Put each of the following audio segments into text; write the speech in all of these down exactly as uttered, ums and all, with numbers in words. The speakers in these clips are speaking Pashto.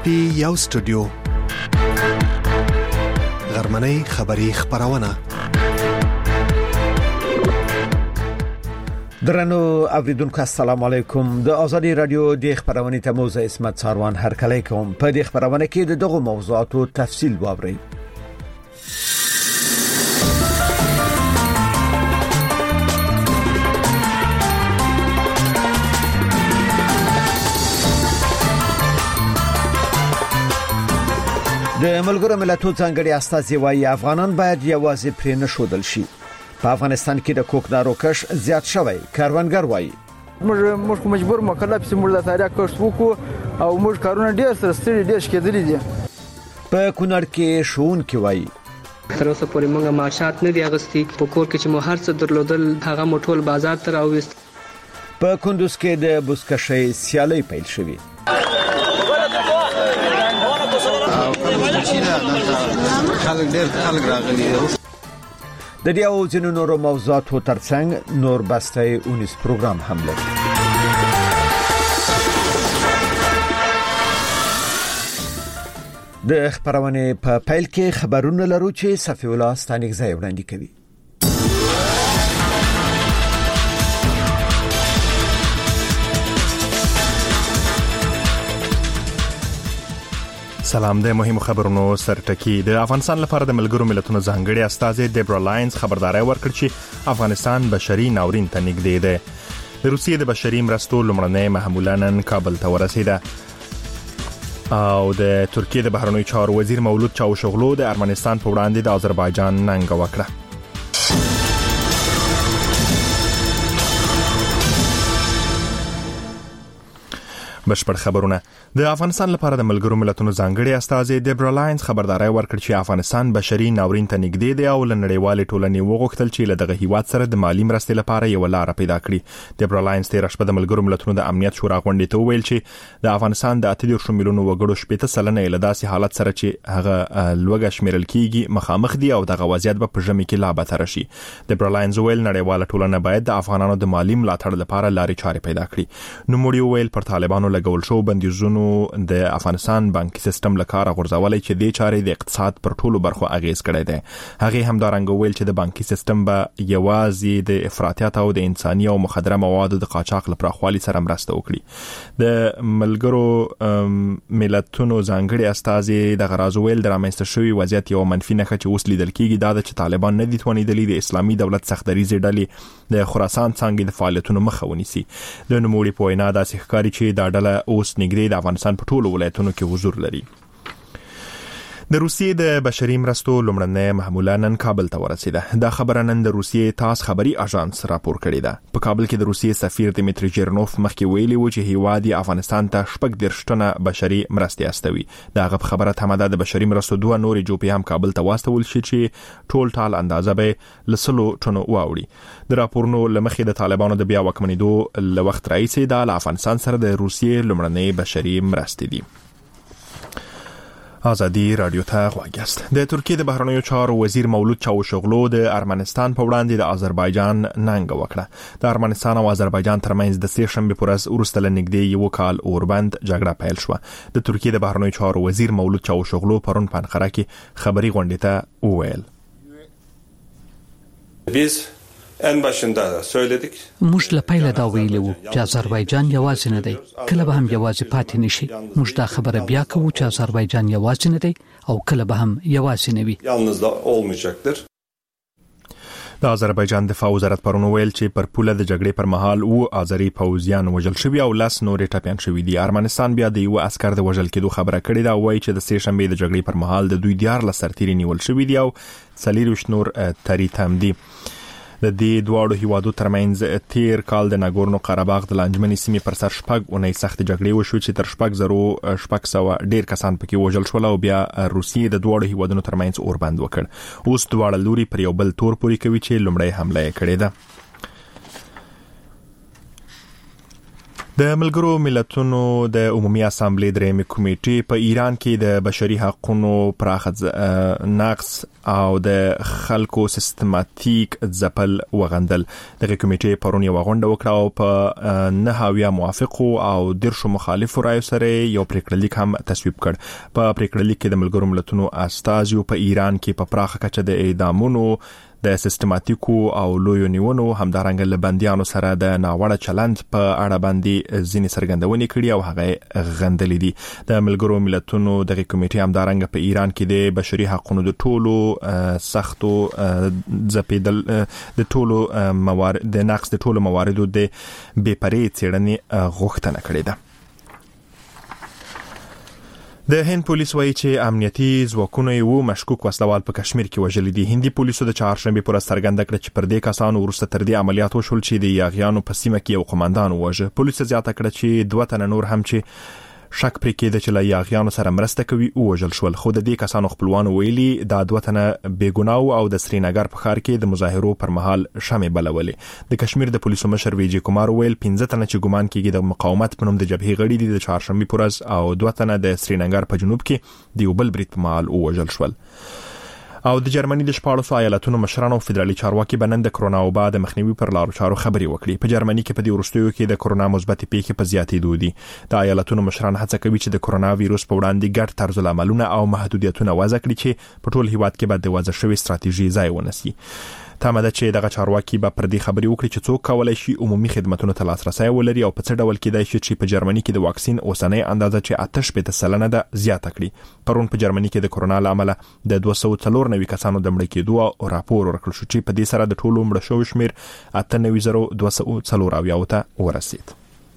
پی یو سټوډیو غرمنۍ خبری خبرونه درنو اوریدونکو السلام علیکم د ازادي رادیو د خبرونه تموز اسمت ساروان هر کله کوم په دې خبرونه کې د دغه موضوعاتو تفصیل واورئ. د ملګرو ملتونو څنګه استازي وايي افغانان باید یوازې پرې نه شودل شي. په افغانستان کې د کوکنارو کش زیات شوی. کاروانګر وايي موږ موږ مجبور مکلف سي موږ د تاریخ کښ وکړو او موږ کارونه ډیر سره ستړي ډیر شکېدلې دي. په کونړ کې شون کې وايي تر اوسه پورې موږ معاشات نه دی اغستي په کور کې چې مو هر څه درلودل هغه مو ټول بازار ته راوست. په کندوز کې د بوسکشي سیالي پیل شوې. خلک ډېر خلک راغلي د دې او ځینو نورو موضوعاتو ترڅنګ نور بسته اونیس پروګرام هم لري. د خبرونه په پیل کې خبرونه لرو چې صفی الله ستانیک ځای وړاندې کوي. سلام د مهمو خبرونو سرټکی. د افغانستان لپاره د ملګرو ملتونو ځانګړي استازي دیبرا لاینز خبرداري ورکړه چې افغانستان بشري ناورین ته نږدې دی. د روسیې د بشري مرستو لومړنۍ محموله نن کابل ته ورسېده او د ترکیې د بهرنیو چارو وزیر مولود چاوشغلو د ارمنستان په وړاندې د آذربایجان ننګه وکړه. بشپړ خبرونه. د افغانستان لپاره د ملګرو ملتونو ځانګړي استازي دیبرا لاینز خبرداري ورکړه چې افغانستان بشري ناورین ته نږدې دی او لنړیوال ټولنې وغوښتل چې له دغه هیواد سره د مالی مرستې لپاره یو لار پیدا کړي. دیبرا لاینز تیر شپه د ملګرو ملتونو د امنیت شورا غونډې ته ویل چې د افغانستان د اته دېرش میلیونو وګړو شپږ سلنه له داسې حالت سره چې هغه لوګه شمیرل کیږي مخامخ دي او دغه وضعیت به په ژمي کې لا بدتر شي. دیبرا لاینز ویل نړیوال ټولنه باید د افغانانو د مالی ملاتړ لپاره لارې چارې پیدا کړي. نو موږ ویل پر طالبانو لګول شو بندیز زونو د افغانستان بانکي سیستم لکاره غورځولای چې د چارې د اقتصاد پر ټولو برخو اغیز کړی دی. هغه همدارنګ ویل چې د بانکي سیستم به یوازې د افراطیت او د انساني او مخدره موادو د قاچاق لپاره خالي سره مرسته وکړي. د ملګرو ملتونو ځانګړي استازي د غراز ویل د رامنځته شوی وضعیت یو منفي نښه چې اوس لیدل کیږي دا چې طالبان نه دي توانیدلي د اسلامي دولت سختدریزې ډلې د خراسان څنګه د فعالیتونو مخه ونیسي. د نوموړي په وینا داسې ښکاري چې دا ډله اوس نږدې د افغانستان په ټولو ولایتونو کې حضور لري. د روسیې د بشري مرستو لومړنۍ محموله نن کابل ته ورسېده. دا خبره نن د روسیې تاس خبري اژانس راپور کړی ده. په کابل کې د روسیې سفیر دمیتری جرنوف مخکې ویلي و چې هیواد افغانستان ته شپږ دېرش ټنه بشري مرستې استوي. دا غو خبره تمه ده د بشري مرستو دوه نورې جوپې هم کابل ته واستول شي چې ټول ټال اندازه به لسلو ټنو واوړي. د راپورونو لمخې د طالبانو د بیا واکمنېدو له وخت راهیسې د افغانستان سره د روسیې لومړنۍ بشري مرستې دي. ازادي رادیو ته غواګست. د ترکیې د بهرنیو چارو وزیر مولود چاوشغلو د ارمنستان په وړاندې د آذربایجان ننګه وکړه. د ارمنستان او آذربایجان ترمنځ د سه شنبه پر ورځ وروسته لنږدې یو کال اوربند جګړه پیل شوه. د ترکیې د بهرنیو چارو وزیر مولود چاوشغلو پرون په انقره کې خبري غونډې ته وویل biz en başında da söyledik. موږ له پیله دا ویلي وو چې آذربایجان یوازې نه دی کله به هم یوازې پاتې نشي. موږ دا خبره بیا کوو چې آذربایجان یوازې نه دی او کله به هم یوازې نه وي. Yalnız da olmayacaktır. د آذربایجان دفاع وزارت پرون ویل چې پر پوله د جګړې پر مهال او آذری پوځیان وژل شوی او لاس نورې ټپيان شوی دي. ارمنستان بیا د یو عسكر د وژل کېدو خبره کړې ده. وایي چې د سه شنبه د جګړې پر مهال د دوی دیار لسرتيري نیول شوی دی او څلور نور تری تم دي. د دې دواړو هیوادو ترمنځ تیر کال د ناګورنو قرهباغ د لانجمنې سیمې پر سر شپږ اونۍ سخت جګړې وشو چې تر شپږ زرو شپږ سوه ډیر کسان پکې وژل شول او بیا روسیې د دواړو هیوادونو ترمنځ اوربند وکړ. اوس دواړه لوري پر یو بل تور پوري کوي چې لومړی حمله یې کړې ده. د ملګرو ملتونو د عمومي اسامبلې درېمې کمیټې په ایران کې د بشري حقوقو پراخ نقص او د خلکو سیستماتیک ځپل وغندل. دغه کمیټې پرون یو غونډه وکړه او په نه هاویا موافقو او درشو مخالفو رایو سره یو پریکړه لیک هم تصویب کړ. په پریکړه لیک کې د ملګرو ملتونو استازیو په ایران کې په پراخه کچه د اعدامونو د سیستماتیکو او لویو نیونو همدارنګه لبندیانو سره د ناوړه چلند په اړه باندې ځینې څرګندونې کړي او هغه غندلې دي. د ملګرو ملتونو دغه کمیټې همدارنګه په ایران کې د بشري حقوقو د ټولو سختو ځپیدل د ټولو موارد د نقص د ټولو مواردو د بې پرې څېړنې غوښتنه کړې ده. د هند پولیس وایي چې امنیتي ځواکونه یو مشکوک وسلوال په کشمیر کې وژل دي. هندي پولیسو د چهارشنبه پر څرګنده کړ چې پر دې کسانو ورسته تر دې عملیات وشول چې د یاغیانو په سیمه کې یو قوماندان وژه. پولیس زیاته کړه چې دوه تنه نور هم چې شک پرې کېده چې له یاغیانو سره مرسته کوي وژل شول. خو د دې کسانو خپلوانو ویلي دا دوه تنه بېګناو او د سرینګر په ښار کې د مظاهرو پر مهال شمع بلولې. د کشمیر د پولیسو مشر ویجی کومار ویل پنځه تنه چې ګمان کېږي د مقاومت په نوم د جبهې غړي دي د چهارشنبه پر ورځ او دوه تنه د سرینګر په جنوب کې د یو بل برید په مهال وژل شول. او د جرمني د شپاړسو ایالتونو مشرانو فدرالي چارواکي بنن د کرونا وبا د مخنیوي پر لارو چارو خبري وکړي. په جرمني کې په دې وروستیو کې د کرونا مثبت پیښې په زیاتېدو دي. د ایالتونو مشران هڅه کوي چې د کرونا وایروس په وړاندې ګډ طرز العملونه او محدودیتونه وضع کړي چې په ټول هیواد کې به د وضع شوی ستراتیژي ځای ونیسي. تمه ده چې دغه چارواکي به پر دې خبري وکړي چې څوک کولای شي عمومي خدماتونو ته لاسرسي ولري او په څه ډول کېدای شي چې په جرمني کې د واکسین اوسنۍ اندازه چې اته شپږ سلنه ده زیاته کړي. پرون په جرمني کې د کرونا لامل د دوه سوه څلور نوي کسانو د مړ کېدو راپور ورکړل شو چې په دې سره د ټولو مړ شوو شمیر اته نوي زره دوه سوه څلور اویا ته ورسید.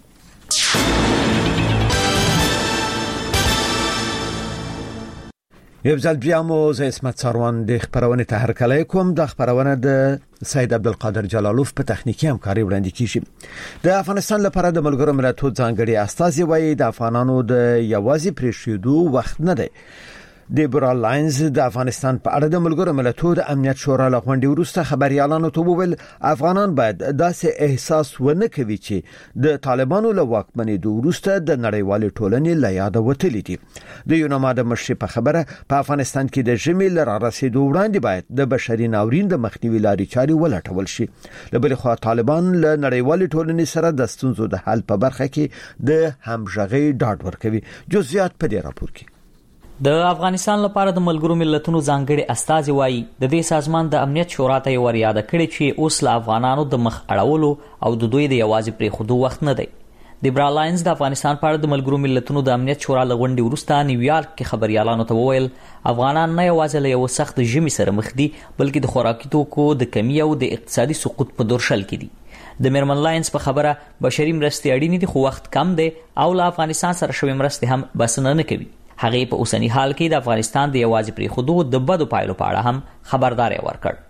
یو ځل بیا مو زه اسمت ساروان د خبرونه ته هرکلی کوم. د خبرونه د سید عبدالقادر جلالوف په تخنیکی همکاري وړاندې کیږي. د افغانستان لپاره د ملګرو ملتونو ځانګړي استازي وایي د افغانانو د یوازې پریښودو وخت نه دی. دیبرا لاینز د افغانستان په اړه د ملګرو ملتونو د امنیت شورا له غونډې وروسته خبريالانو ته وویل افغانان باید داسې احساس ونه کوي چې د طالبانو له واکمنۍ وروسته د نړیوال ټولنې له یاده وتلي دي. د یوناما د مشر په خبره په افغانستان کې د ژمي لر رسیدو وړاندې باید د بشري ناورین د مخنیوي لارې چاري ولټول شي. له بل خوا طالبان له نړیوال ټولنې سره د ستونزو د حل په برخه کې د همغږي ډاډ ورکوي. جزئیات په دې راپور کې. د افغانستان لپاره د ملګرو ملتونو ځانګړي استازي وایي د دې سازمان د امنیت شورا ته ور یاد کړی چې اوس له افغانانو د مخ اړولو او د دوی د یوازې پریښودو وخت نه دی. دیبرا لاینز د افغانستان په اړه د ملګرو ملتونو د امنیت شورا له غونډې وروسته نیویارک کې خبريالانو ته وویل افغانان نه یوازې له یو سخت ژمي سره مخ دي بلکې د خوراکي توکو د کمی او د اقتصادي سقوط په دورشل کې دي. د میرمن لاینز په خبره بشري مرستې اړینې دي خو وخت کم دی او له افغانستان سره شوی مرستې هم بسنه نه کوي. هغه په اوسنی حال کې د افغانستان د یوازې پریښودو د بدو پایلو په اړه هم خبرداري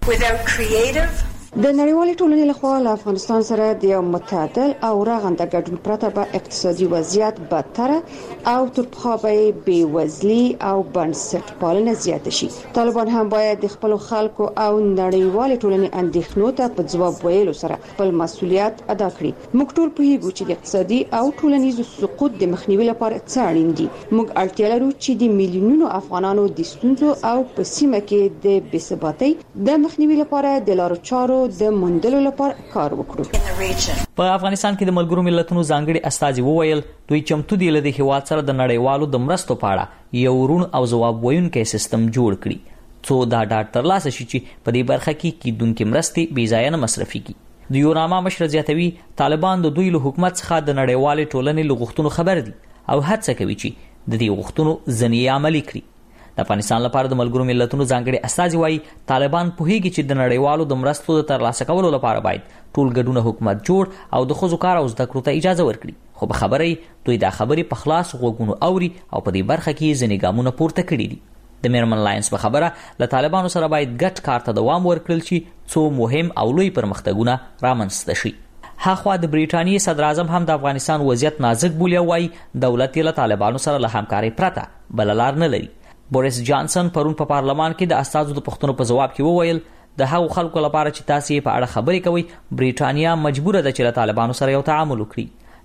ورکړ. د نړیوالې ټولنې لخوا له افغانستان سره د یو متعادل او رغنده ګډون پرته به اقتصادي وضعیت بدتر او تر پخوا به بېوزلي او بنسټ پالنه زیاته شي. طالبان هم باید د خپل خلکو او نړیوالې ټولنې اندېښنو ته په ځواب ویلو سره خپل مسؤلیت ادا کړي. موږ ټول پوهیږو چې د اقتصادي او ټولنیز سقوط د مخنیوي لپاره څه اړین دي. موږ اړتیا لرو چې د میلیونونو افغانانو د ستونزو او په سیمه کې د بې ثباتۍ د مخنیوي لپاره د لارو چارو د مندلو لپاره کار وکړو. په افغانستان کې د ملګرو ملتونو ځانګړي استازي وویل دوی چمتو دي له هیواد سره د نړیوالو د مرستو په اړه یو رون او ځواب ویونکي سیستم جوړ کړي څو دا ډاډ ترلاسه شي چې په دې برخه کې کیدونکو مرستې بې ځایه نه مصرفي کی. د یوناما مشر زیاتوي طالبان د دوی له حکومت څخه د نړیوال ټولنې له غوښتنو خبر دي او هڅه کوي چې د دې غوښتنو ځنې عملي کړي. د افغانستان لپاره د ملګرو ملتونو ځانګړي استازي وایي طالبان پوهیږي چې د نړیوالو د مرستو د ترلاسه کولو لپاره باید ټول ګډونه حکومت جوړ او د ښځو کار او زده کړو ته اجازه ورکړي. خو په خبرې دوی دا خبرې په خلاص غوږونو اوري او په دې برخه کې ځینې ګامونه پورته کړي دي. د میرمن لاینز په خبره له طالبانو سره باید ګډ کار ته دوام ورکړل شي څو مهم او لوی پرمختګونه رامنځته شي. هاخوا د بریټانیې صدر اعظم هم د افغانستان وضعیت نازک بولي او وايي دولت یې له طالبانو سره له همکارۍ پرته بل لار نه لري. بوریس جانسن پرون په پارلمان کې د استازو د پښتنو په جواب کې وویل د هغو خلکو لپاره چې تاسو په اړه خبرې کوي بریټانیا مجبوره ده چې له طالبانو سره یو تعامل وکړي.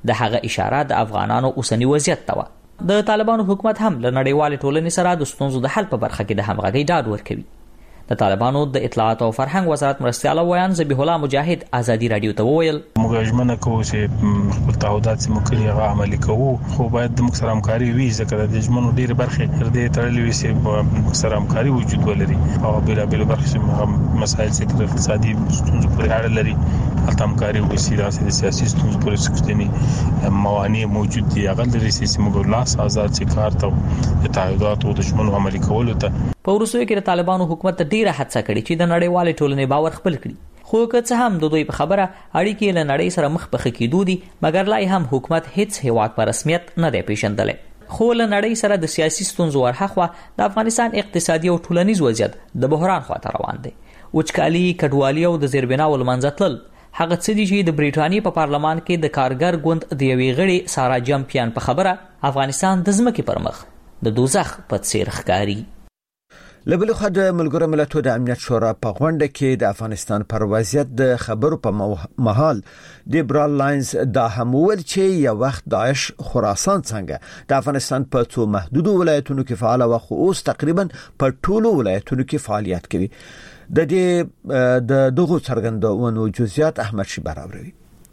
د هغه اشاره د افغانانو اوسنی وضعیت ته و. د طالبانو حکومت هم له نړیوال ټولنې سره د ستونزو د حل په برخه کې د همغږۍ ډاډ ورکوي. د طالبانو د اطلاعات او فرهنګ وزارت مرستيال ویان ذبیح الله مجاهد ازادي رادیو ته وویل موږ ژمنه کوو چې خپل تعهدات چې موږ کړی هغه عملي کوو، خو باید د موږ سره همکاري وي ځکه د ژمنو ډېر برخې تر دې تړلې وي چې موږ سره همکاري وجود ولري او بېلابېل برخې چې مسایل چې د اقتصادي ستونزو پورې اړه لري هلته همکاري وشي. داسې د سیاسي ستونزو پورې سختنې موانع موجود دي هغه لري چې موږ لاس آزاد چې کار ته د تعهداتو د ژمنو عملي کولو ته. په وروستیو کې د طالبانو حکومت ډیره هڅه کړې چې د نړیوال ټولنې باور خپل کړي، خو که څه هم د دوی په خبره اړیکې له نړۍ سره مخ په خکېدو دي، مګر لا هم حکومت هیڅ هیواد په رسمیت نه دی پیژندلی. خو له نړۍ سره د سیاسي ستونزو ورهخوا د افغانستان اقتصادي او ټولنیز وضعیت د بحران خواته روان دی. وچکالي، کډوالي او د زیربناو له منځه تلل هغه څه دي چې د بریټانیې په پارلمان کې د کارګر ګوند د یوې غړي سارا جمپیان په خبره افغانستان د ځمکې پر مخ د دوزخ په څیر ښکاري. لبل خو د ملګرو ملتونو د امنیت شورا په غونډه کې د افغانستان پر وضعیت د خبرو په محل د برال لاینز د همول چې یو وخت داعش خراسان څنګه د افغانستان په څو محدود ولایتونو کې فعال او خو اوس تقریبا په ټولو ولایتونو کې فعالیت کوي. د دې د دغه څرګندونو جزئیات احمد شي براوروي.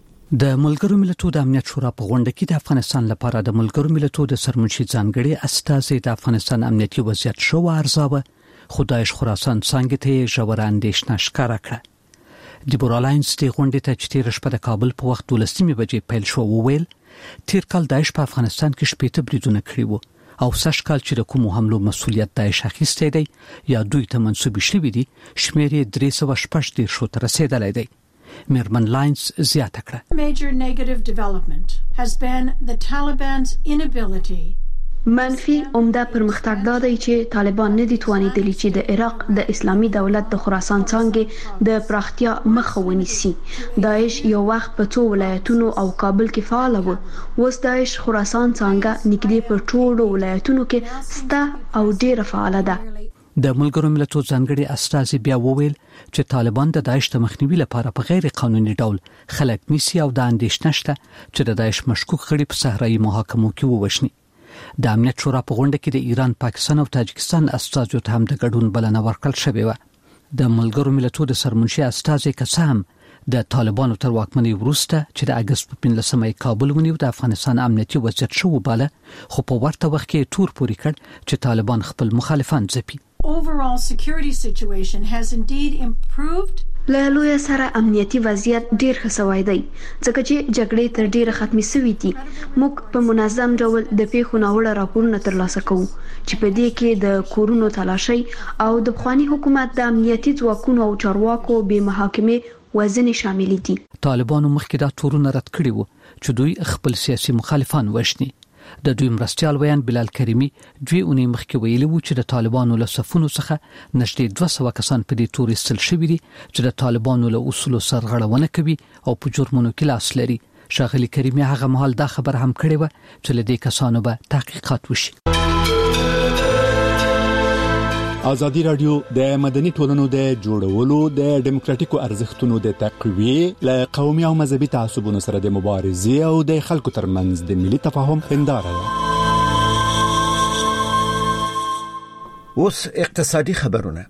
د ملګرو ملتونو د امنیت شورا په غونډه کې د افغانستان لپاره د ملګرو ملتونو د سرمنشي ځانګړي استازي د افغانستان امنیتي وضعیت شو ارزاوه خدایش خراسان څنګه ته ژور اندېښنه ښکارا کړه. دیبورا لاینز د غونډې ته چې تیر شپه د کابل په وخت دولسمې بجې پیل شو وویل تیر کال داعش په افغانستان کې شپېته بریدونه کړي وو او سږ کال چې د کومو حملو مسولیت داعش اخیستی دی یا دوی ته منسوب شوی دی شمېر یې درې سوه شپږ دېرشو ته رسیدلی دی. میرمن لاینز زیاته کړه Major negative development has been the Taliban's inability منفي عمده پرمختګ دا دی چې طالبان نه دي توانیدلی چې د عراق د اسلامي دولت د خراسان څنګه د پراختیا مخه ونیسي. داعش یو وخت په څو ولایتونو او کابل کې فعال و، اوس داعش خراسان څنګه نږدې په ټولو ولایتونو کې سته او ډیره فعال ده. د ملګرو ملتونو ځانګړي استازي بیا وویل چې طالبان د داعش د مخنیوي لپاره په غیر قانوني ډول خلک نیسي او د اندېښنه شته چې د داعش مشکوک غړي په صحرایي محاکمو کې ووژني. د امنیت شورا په غونډه کې د ایران، پاکستان او تاجکستان استازو ته هم د ګډون بلنه ورکړل شوې و. د ملګرو ملتونو د سرمنشي استازي کسام د طالبانو تر واکمنۍ وروسته چې د اگست په پنځلسمه کابل ونیو د افغانستان امنیتي وضعیت شو وباله، خو په ورته وخت کې تور پوري کړ چې طالبان خپل مخالفان ځپي. Overall security situation has indeed improved. له لوی سره امنیتي وضعیت ډیر ښه شوی دی ځکه چې جګړې تر ډیره ختمې شوې دي. موږ په منظم ډول د پیښو ناوړه راپورونه ترلاسه کوو چې په دې کې د کورونو تلاشي او د بخوانی حکومت د امنیتي ځواکونو او چارواکو به محاکمه وزن شامل دي. طالبانو مخکې دا تورونه رد کړي وو چې دوی خپل سیاسي مخالفان وښني. د دوی مرستيال ویان بلال کریمی دوی اونې مخکې ویلي وو چې د طالبانو له صفونو څخه نږدې دوه سوه کسان په دې تورې استل شوي دي چې د طالبانو له اصولو سرغړونه کوي او په جرمونو کې لاس لري. ښاغلي کریمی هغه مهال دا خبر هم کړی و چې له دې کسانو به تحقیقات وشي. ازادي رادیو د مدني ټولنو د جوړولو د ډیموکراتیکو ارزښتونو د تقویه ل قومي او مذهبي تعصبونو سره د مبارزې او د خلکو ترمنځ د ملي تفاهم هنداره ده. اوس اقتصادي خبرونه.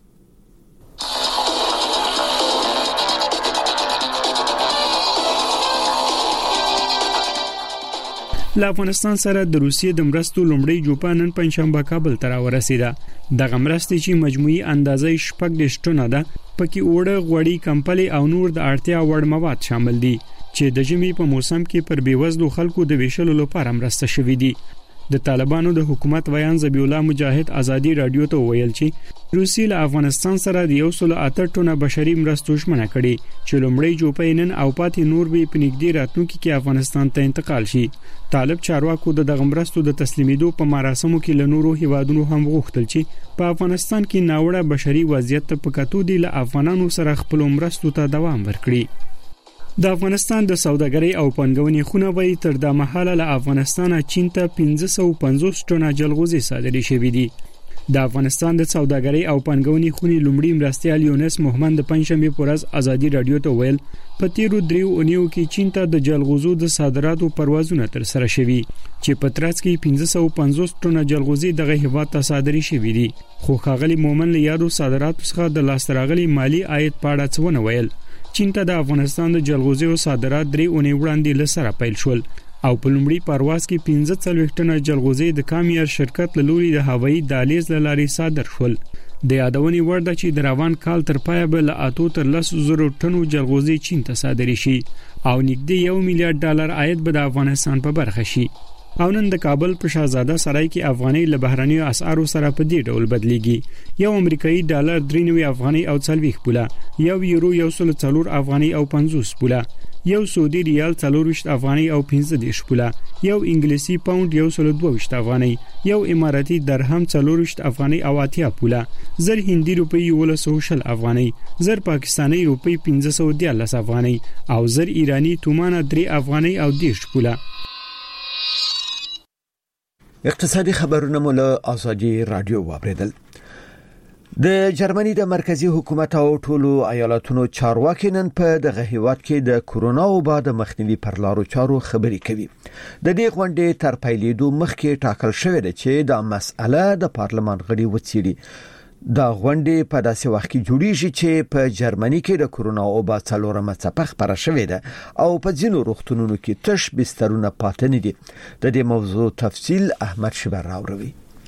له افغانستان سره د روسیې د مرستو لومړی جوپه نن پنځشنبه کابل ته راورسیده. دغه مرستې چې مجموعي اندازې شپږ دېرش ټنه ده، پکې اوړه، غوړي، کمپلې او نور د اړتیا وړ مواد شامل دي چې د ژمي په موسم کې پر بیوزلو خلکو د ویشلو لپاره مرسته شوې دي. د طالبانو د حکومت ویان ذبیح الله مجاهد ازادي رادیو ته ویل چې روسیې له افغانستان سره د یو سل اته ټنه بشري مرستو ژمنه کړې چې لومړی جوپه نن او پاتې نور به په نږدې راتلونکي کې افغانستان ته انتقال شي. طالب چارواکو د دغه مرستو د تسلیمیدو په مراسمو کې له نورو هیوادونو هم غوښتل چې په افغانستان کې ناوړه بشري وضعیت ته په کتو دی له افغانانو سره خپل مرستو ته دوام ورکړي. د افغانستان د سوداګرۍ او پنځونې خونه وایي تر دا مهاله له افغانستانه چین ته پنځه سوه پنځوس ټنه جلغوزي صادرې شوې دي. د افغانستان د سوداګرۍ او پانګونې خونې لومړی مرستیال یونس محمد د پنځشنبه پر ورځ ازادي رادیو ته ویل په تیرو دریو اونیو کې چین ته د جلغوزو د صادراتو پروازونه تر سره شوي چې په ترڅ کې پنځه سوه او پنځوس ټنه جلغوزي دغه هیواد ته صادري شوي دي خو ښاغلي مومن له یادو صادراتو څخه د لاسته راغلي مالی عاید په اړه څه ونه ویل. چین ته د افغانستان د جلغوزیو صادرات درې اونۍ وړاندې له سره پیل شول او په لومړي پرواز کې پنځه څلوېښت ټنه جلغوزي د کامیار شرکت له لوري د هوایي دهلیز له لارې صادر شول. د یادونې وړ ده چې د روان کال تر پایه به له اتو تر لسو زرو ټنو جلغوزي چین ته صادري شي او نږدې یو میلیارډ ډالر عاید به د افغانستان په برخه شي. او نن د کابل په شاهزاده سرای کې افغاني له بهرنیو اسعارو سره په دې ډول بدلیږي. یو امریکایي ډالر درې نوي افغاني او څلوېښت پوله، یو یورو یو سل څلور افغاني او پنځوس پوله، یو سعودي ریال څلور ویشت افغاني او پنځه دېرش پوله، یو انګلیسي پاوند یو سل دوه ویشت افغاني، یو اماراتي درهم څلور ویشت افغاني او اتیا پوله، زر هندي روپی یولس سوه شل افغاني، زر پاکستاني روپی پنځه سوه دیارلس افغاني او زر ایرانی تومانه درې افغاني او دېرش پوله. اقتصادي خبرونه مو له ازادي رادیو واوریدل. د جرمني د مرکزی حکومت او ټولو ایالاتونو چارواکي نن په دغه هیواد کې د کورونا وبا د مخنیوي پر لارو چارو خبري کوي. د دې غونډې تر پیلېدو مخکې ټاکل شوې ده چې دا مسأله د پارلمان غړي وڅېړي. دا غونډې په داسې وخت کې جوړیږي چې په جرمني کې د کورونا وبا څلورمه څپه خپره شوې ده او په ځینو روغتونونو کې تش بسترونه پاتې نه دي. د دې موضوع تفصیل احمد شبر راوړي.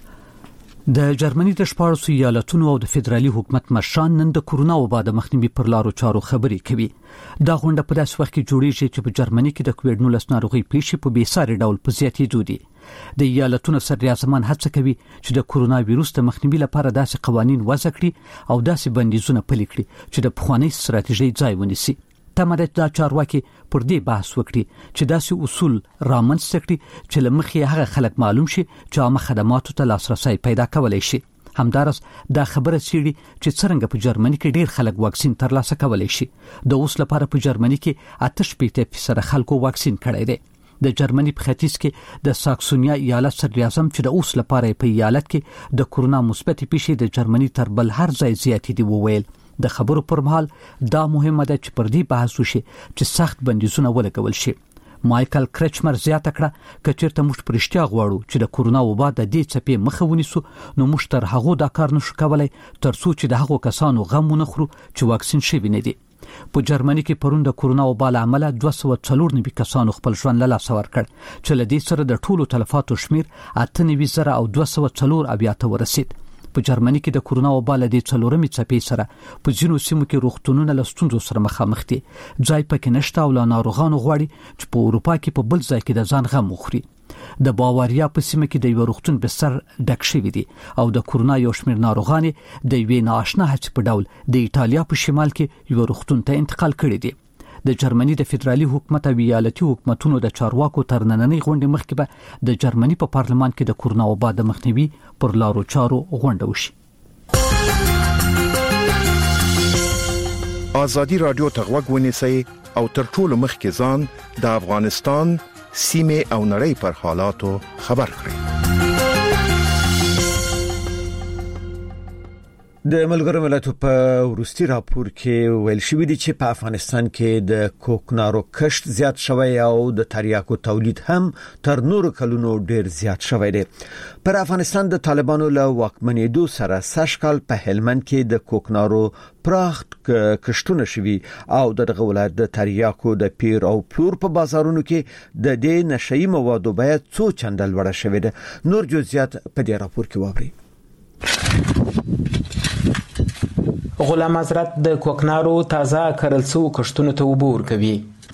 د جرمني د شپاړسو ایالتونو او د فدرالي حکومت مشران نن د کورونا وبا د مخنیوي پر لارو چارو خبري کوي. دا غونډه په داسې وخت کې جوړیږي چې په جرمني کې د کووډ نولس ناروغي پیښې په بیساري ډول په زیاتېدو دي. د ایالتونو صدراعظمان هڅه کوي چې د کورونا وایروس د مخنیوي لپاره داسې قوانين وضع کړي او داسې بندیزونه پلي کړي چې د پخواني ستراتیژي ځای ونیسي. تمه ده دا چارواکي پر دې بحث وکړي چې داسې اصول رامنځته کړي چې لمخې هغه خلک معلوم شي چې عامه خدماتو ته لاسرسي پیدا کولای شي. همدارس دا خبره سړي چې څنګه په جرمني کې ډیر خلک واکسین ترلاسه کولای شي. د اوس لپاره په جرمني کې اته شپږ فیصد خلکو واکسین کړی دی. د جرمني په ختیځ کې د ساکسونیا ایالت صدراعظم چې د اوس لپاره په ایالت کې د کورونا مثبت پیښې د جرمني تر بل هر ځای زیاتې دي وویل. د خبرو پر مهال دا مهمه ده چې پر دې بحث وشي چې سخت بندیزونه ولګول شي. مایکل کرچمر زیاته کړه کچېرته موږ پرشتیا غواړو چې د کورونا وبا د دې څپې مخه ونیسو نو موږ تر هغه دا کار نشو کولای تر څو چې د هغو کسانو غم ونه خورو چې واکسین شوي نه دي. په جرمني کې پرون د کورونا وبا له امله دوه سوه څلور نوي کسانو خپل ژوند له لاسه ورکړ چې له دې سره د ټولو تلفاتو شمیر اته نوي زره او دوه سوه څلور اویا ته ورسید. په جرمني کې د کورونا وبا له دې څلورمې څپې سره په ځینو سیمو کې روغتونونه له ستونزو سره مخامخ دي. ځای پکې نشته او له ناروغانو غواړي چې په اروپا کې په بل ځای کې د ځان غم وخوري. د باواریا په سیمه کې د یو روغتون بستر ډک شوی دی او د کورونا یو شمېر ناروغان د یوې ناآشنا هڅې په ډول د ایټالیا په شمال کې یو روغتون ته انتقال کړي دي. د جرمني د فدرالي حکومت او ایالتي حکومتونو د چارواکو تر نننۍ غونډې مخکې به د جرمني په پارلمان کې د کورونا وبا د مخنیوي پر لارو چارو غونډه وشي. ازادي رادیو ته غوږ ونیسئ او تر ټولو مخکې ځان د افغانستان سیمه او نړۍ پر حالاتو خبر کړئ. د ملګرو ملتونو په ورستي راپور کې ویل شوی دی چې په افغانستان کې د کوکنارو کښت زیات شوی او د تریاکو تولید هم تر نورو کلونو ډیر زیات شوی دی. پر افغانستان د طالبانو له واکمنېدو سره سږکال په هلمند کې د کوکنارو پراخ کښتونه شوي او دغه ولایت د تریاکو د پیر او پلور په بازارونو کې د دې نشئی موادو بیه څو چنده لوړه شوې ده. نور جزئیات په دې راپور کې واورئ. غلام حضرت د کوکنارو تازه کرل څو کښتونو ته وبور کوي.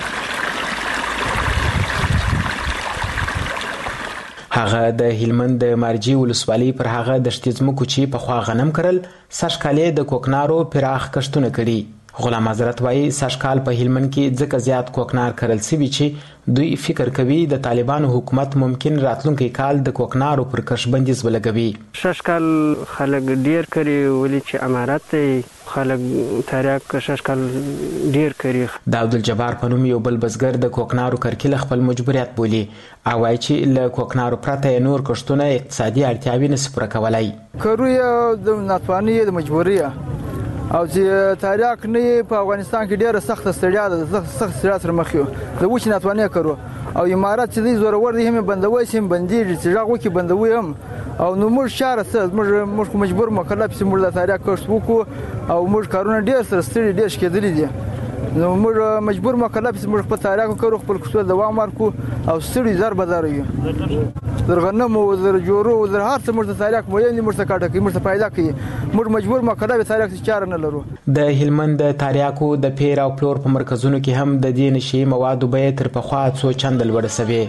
هغه د هلمند د مارجی ولسوالۍ پر هغه د شتیزمکو چې په خوا غنم کرل سږکال د کوکنارو پراخ کښتونه کړي. غلام حضرت وایي سږکال په هلمند کې ځکه زیات کوکنار کرل شوي چې دوی فکر کوي د طالبانو حکومت ممکن راتلونکي کال د کوکنارو پر کښت بندیز ولګوي. سږکال خلک ډیر کړي ولې چې امارت دی خلک تاریاک سږکال ډیر کړي. د عبدالجبار په نوم یو بل بزګر د کوکنارو کرکیله خپل مجبوریت بولي او وایي چې له کوکنارو پرته نور کښتونه اقتصادي اړتیاوې نشي پوره کولی. کرو یې د ناتواني د مجبوري او چې تاریاک نه په افغانستان کې ډیره سخت ستړیا ده سخت ستړیا سره مخ یو د وچ ناتواني کرو او امارات چې دی زورور دي هم بندوي سیم بندي چې راغو کې بندوي هم او نو موږ شهر سره موږ موږ مجبور مکلف سیم د تاریاک کښت وکړو او موږ کارونه ډیر سره ستړي ډیر کېدلې دي نو موږ مجبور مکلف سیم موږ په تاریاک کړو خپل کښت دوام ورکو او ستړي زر بازار یو درغنم او در جوړو او در هر څه موږ تاریاک مو یې موږ څه کاټه کې موږ څه پیدا کوي موږ مجبور مکلف تاریاک چاره نه لرو. د هلمند د تاریاکو د پیر او پلور په مرکزونو کې هم د دې نشي موادو بیه تر پخوا څو چند لوړه سوي.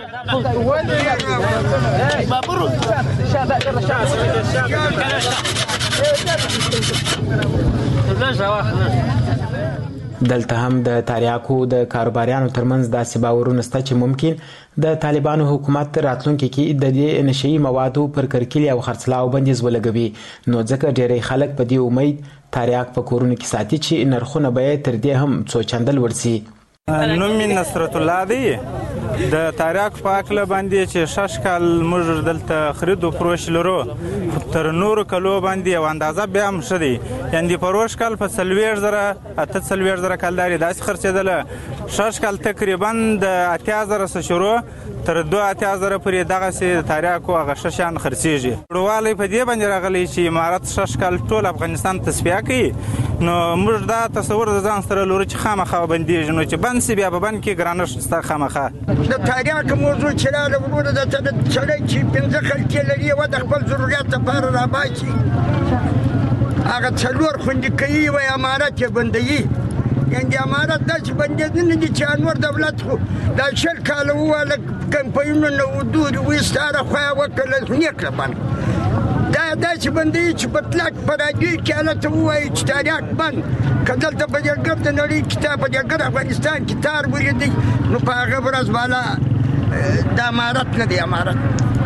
دلته هم د تاریاکو د کاروباریانو ترمنځ داسې باورونه شته چې ممکن د طالبانو حکومت راتلونکي کې د دې نشي موادو پر کرکیلې او خرڅلاو بندیز ولګوي نو ځکه ډېری خلک په دې امید تاریاک په کورونو کې ساتي چې نرخونه به تر دې هم څو چنده لوړ شي. نوم مې نصرت الله دی د تاریاک په اکله باندې چې شش کال موږ دلته خرید او فروش لرو تر نورو کلو باندې یو اندازه بیا هم ښه دی یعنې فروش کال په څلوېښت زره اته څلوېښت زره کلدارې داسې خرڅېدله شش کال تقریبا د اتیا زره څخه شروع تر دوه اتیا زره پورې دغسې د تاریاکو هغه ښه شیان خرڅېږي. لوړوالی په دې باندې راغلی چې امارت شش کال ټول افغانستان تصفیه کوي نو موږ دا تصور د ځان سره لرو چې خامخا بندېږي نو چې بند سي بیا به بند کې ګرانښت شته خامخا. د تاریاک موضوع چې راغله وروره د سړی چې پنځه خلکې لري یوه د خپل ضرورت لپاره راباسي هغه څلور خوندې کوي یوه امارت یې بندوي یعنې د امارت داسې بندېدنه دي چې انور دولت خو دا شل کاله وواله کمپاینونه ودوري وایستاره خوا یې وکړله نیکړه بند دا داسې بندوي چې په طلاق په راډیو کې هلته ووایي چې تاریاک بند که دلته په جګر د نړۍ کتاب په جګر افغانستان کې تار ولیدئ نو په هغه ورځ بالا د امارت نه دی امارت.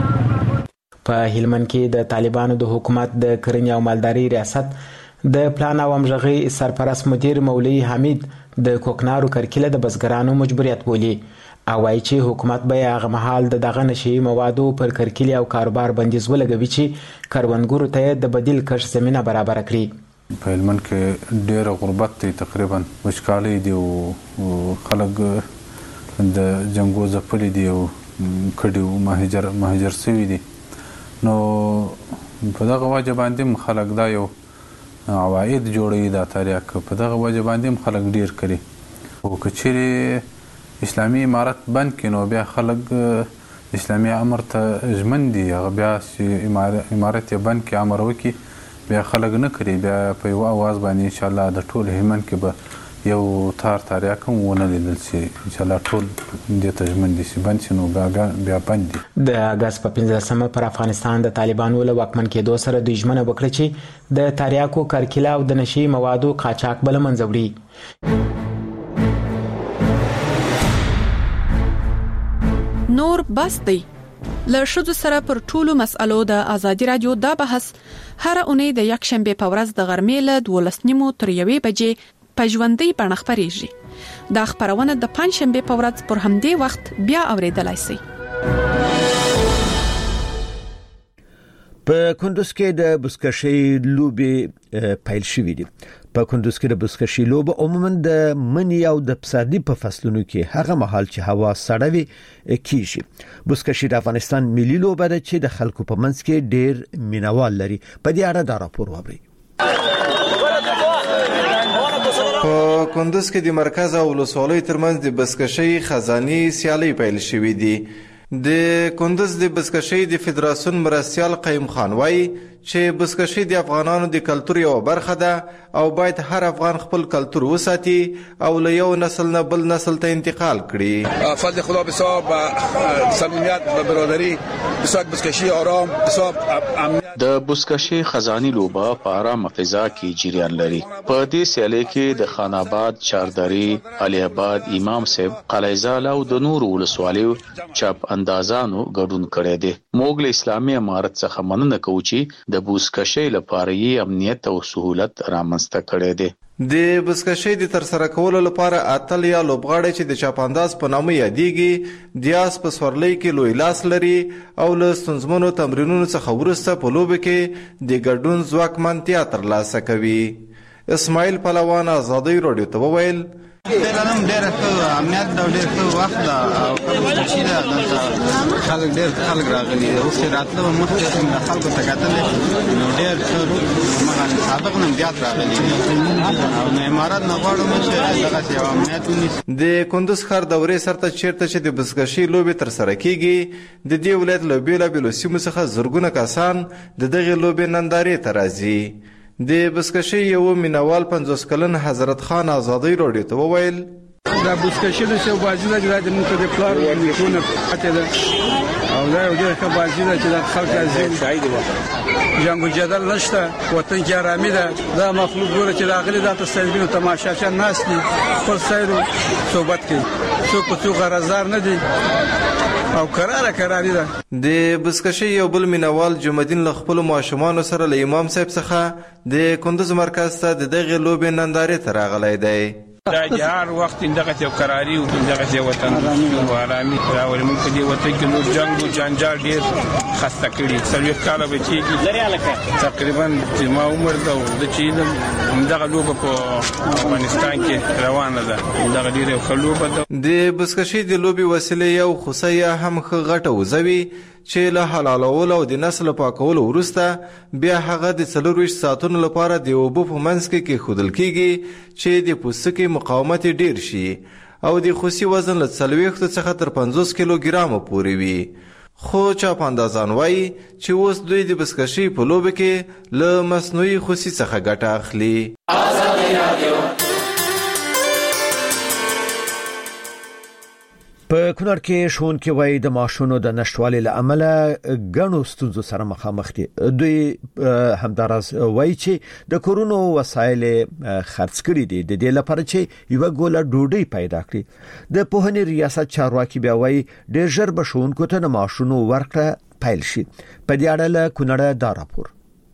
په هلمند کې د طالبانو د حکومت د کرنې او مالدارۍ ریاست د پلان او همغږۍ سرپرست مدیر مولوي حمید د کوکنارو کرکیله د بزګرانو مجبوریت بولي او وایي چې حکومت به هغه مهال د دغه نشي موادو پر کرکیلې او کاروبار بندیز ولګوي چې کروندګرو ته د بدیل کښت زمینه برابره کړي. په هلمند کې ډېر غربت دی تقریبا وچکالۍ دي او خلک د جنګو ځپلي دي او کډي مهاجر مهاجر شوي دي نو په دغه وجه باندې هم خلک دا یو عواید جوړوي دا تاریاک په دغه وجه باندې هم خلک ډېر کړي او که چیرې اسلامي امارت بند کړي نو بیا خلک اسلامي امر ته ژمن دي هغه بیا چې امارت یې بند کړي امر وکړي بیا خلک نه کړي بیا په یوه اواز باندې انشاءالله د ټول هلمند کې به یو تار تاریاک هم ونه لیدل شي انشاءالله ټول دې ته ژمن دي چې بند شي نو بیا بند دي. د اګست په پنځلسمه پر افغانستان د طالبانو له واکمن کېدو سره دوی ژمنه وکړه چې د تاریاکو کرکیله او د نشي موادو قاچاق به له منځه وړي. نور بس دی له ښځو سره پر ټولو مسألو د ازادي رادیو دا بحث هر اونۍ د یک شنبه په ورځ د غرمې له دولس نیمو تر یوې بجې په ژوندۍ بڼه خپرېږي. دا خپرونه د پنځ شنبه په ورځ پر همدې وخت بیا اوریدلای شئ. په کندوز کې د بزکشۍ لوبې پیل شوې دي. په کندوز کې د بزکشۍ لوبه عموما د منی او د پسرلي په فصلونو کې هغه مهال چې هوا سړه وي کیږي. بزکشۍ د افغانستان ملي لوبه ده چې د خلکو په منځ کې ډېر مینوال لري. په دې اړه دا راپور واورئ. په کندوز کې د مرکز او ولسوالۍ ترمنځ د بزکشۍ خزاني سیالۍ پیل شوې دي. د کندوز د بزکشۍ د فدراسیون مرستیال قیم خان وايي چې بزکشي د افغانانو د کلتور یو برخه ده او باید هر افغان خپل کلتور وساتي او له یو نسل نه بل نسل ته انتقال کړي. فضل خدا بساب صمیمیت و برادری بساب بزکشی آرام بساب امنیت. د بزکشي خزانی لوبه په آرامه فضا کې جریان لري. په دې سیالي کې د خان آباد، چاردري، علي آباد، امام صاحب، قلعه‌زال او د نورو ولسوالیو چاپ اندازانو ګډون کړی دی. موږ له اسلامي امارت څخه مننه کوو چې د بزکشي لپاره یې امنیت او سهولت رامنځته کړی دی. د بزکشي د ترسره کولو لپاره اتل یا لوبغاړي چې د چاپانداز په نامه یادېږي د آس په سورلۍ کې لوی لاس لري او له ستونزمنو تمرینونو څخه وروسته په لوبه کې د ګډون ځواکمنتیا ترلاسه کوي. اسماعیل پهلوان ازادي راډیو ته وویل ډېر ډېر ښه امنیت دا ډېر ښه وخت دا او بزکشي دا دلته خلک ډېر خلک راغلي دي. اوس چې راتله مخکې چې خلکو ته کتلې نو ډېر ښه مغل سابق نه زیات راغلي دي او نه امارات نه غواړم چې دغه یو امنیت ونیسي. د کندوز ښار دورې سرته چیرته چې د بزکشي لوبې ترسره کیږي د دې ولایت له بېلابېلو سیمو څخه زرګونه کسان د دغې لوبې نندارې ته راځي. د بزکشي یو مینوال پنځوس کلن حضرت خان ازادي راډیو ته وویل دا بزکشي د څو بازي ده د موږ د پلار ونه پاتې ده او دا یو ډېر ښه بازي ده چې د خلک راځي جنګ و جدل نشته وطن کې آرامي ده. دا مخلوق ګوره چې راغلي دا تصویرونه تماشاچیان ناست دي خپل سیر و صحبت کوي څوک په څوک غرضدار نه دي او قراره قراری ده. د بزکشي یو بل مینوال جمعدین له خپل ماشومان سره له امام صاحب څخه د کندوز مرکز ته د دغه لوبې نندارې ته راغلی دی. دا د هر وخت دغه یو قراری او دغه وطن او آرامي راولي. موږ په دې وطن کې نور جنگ او جنجال ډیر خسته کړي. څلوېښت کاله به کېږي تقریبا چې ما عمر ده د چې دغه لوبه په افغانستان کې روانه ده. دغه ډیره ښه لوبه ده. د بزکشي د لوبې وسیله یو خوسیه هم ښه غټه وزوي چې له حلالولو او د نسل پاکولو وروسته بیا هغه د څلورویشت ساعتونو لپاره د اوبو په منځ کې کېښودل کېږي چې د پوستکي مقاومت ډیر شي او د خوسي وزن له څلوېښتو څخه تر پنځوس کیلوګرامو پورې وي. خو چاپاندازان وایي چې اوس دوی د بزکشي په لوبه کې له مصنوعي خوسي څخه ګټه اخلي. په کونړ کې ښوونکي وایي د معاشونو د نشټوالي له امله ګڼو ستونزو سره مخامخ دي. دوی همداراز وایي چې د کورونو وسایل خرڅ کړي دي د دې لپاره چې یو ګوله ډوډۍ پیدا کړي. د پوهنې ریاست چارواکي بیا وایي ډېر ژر به ښوونکو ته د معاشونو ورکړه پیل شي. په دې اړه له کونړه دا راپور.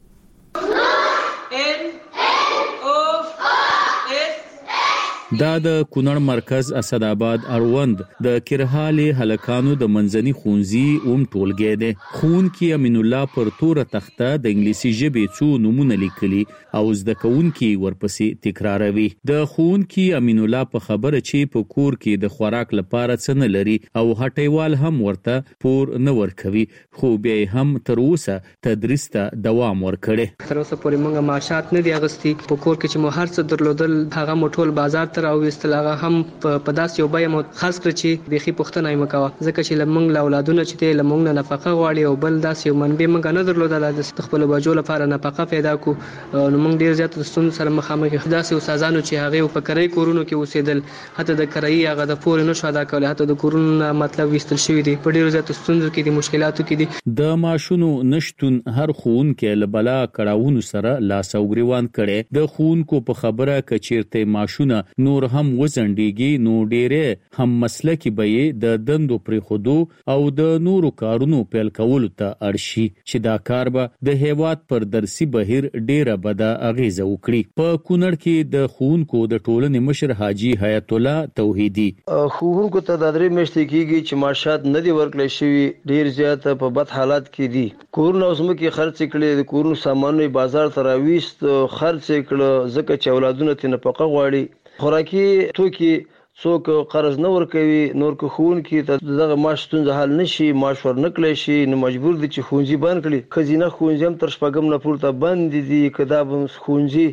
دا د کونړ مرکز اسداباد اړوند د کرهالي هلکانو د منځني ښوونځي اوم ټولګی دی. ښوونکي امین الله پر توره تخته د انګلیسي ژبې څو نومونه لیکلي او زده کوونکي ورپسې تکراروي. د ښوونکي امین الله په خبره چې په کور کې د خوراک لپاره څه نه لري او هټیوال هم ورته پور نه ورکوي خو بیا هم تر اوسه تدریس ته دوام ورکړي. تر اوسه پورې موږ معاشات نه دی اغستی. په کور کې چې مو هر څه درلودل هغه مټول بازار تر او استلاغه هم په داس یو بای مو خاص کړ چې بيخي پښتنه یې مکوا ځکه چې لمنګ لا اولادونه چې ته لمنګ نه نفقه غواړي او بل داس یو منبه موږ نه درلودل د خپل بجو لپاره نفقه پیدا کو نو موږ ډیر زیات ستون سره مخامخ داس یو سازانو چې هغه په کرای کورونو کې اوسېدل حتی د کرای هغه د پور نه شو ادا کول حتی د کورونو مطلب وستل شوی دی په ډیر زیات ستونزو کې د مشکلاتو کې دي. د ماشونو نشټون هر خوونکې لبلا کړهونو سره لاس او ګریوان کړي. د خوونکو په خبره کچیرته ماشونه نور هم وزندګي نو ډېره هم مسلکی به د دندو پر خودو او د نورو کارونو پیل کول ته ارشي چې دا کار به د هیواد پر درسي بهیر ډېره بده اغیزه وکړي. په کونړ کې د خوونکو د ټولنې مشر حاجی حیات الله توحیدی خوونکو ته د درې میاشتې کېږي چې معاشات نه دی ورکړل شوی ډېر زیات په بد حالات کې دي. کورونه اوس مکه خرڅ کړي د کورونو سامانونه بازار ته راويست خرڅ کړه ځکه چې اولادونه ته نفقه غواړي. خوراکي توکي څوک قرض نه ورکوي نور که ښوونکي ته دغه معاش ستونزه حل نشي معاش ورنکړی شي نو مجبور دي چې ښوونځي بند کړي. ښځینه ښوونځي هم تر شپږم نه پورته بند دي که دا به ښوونځي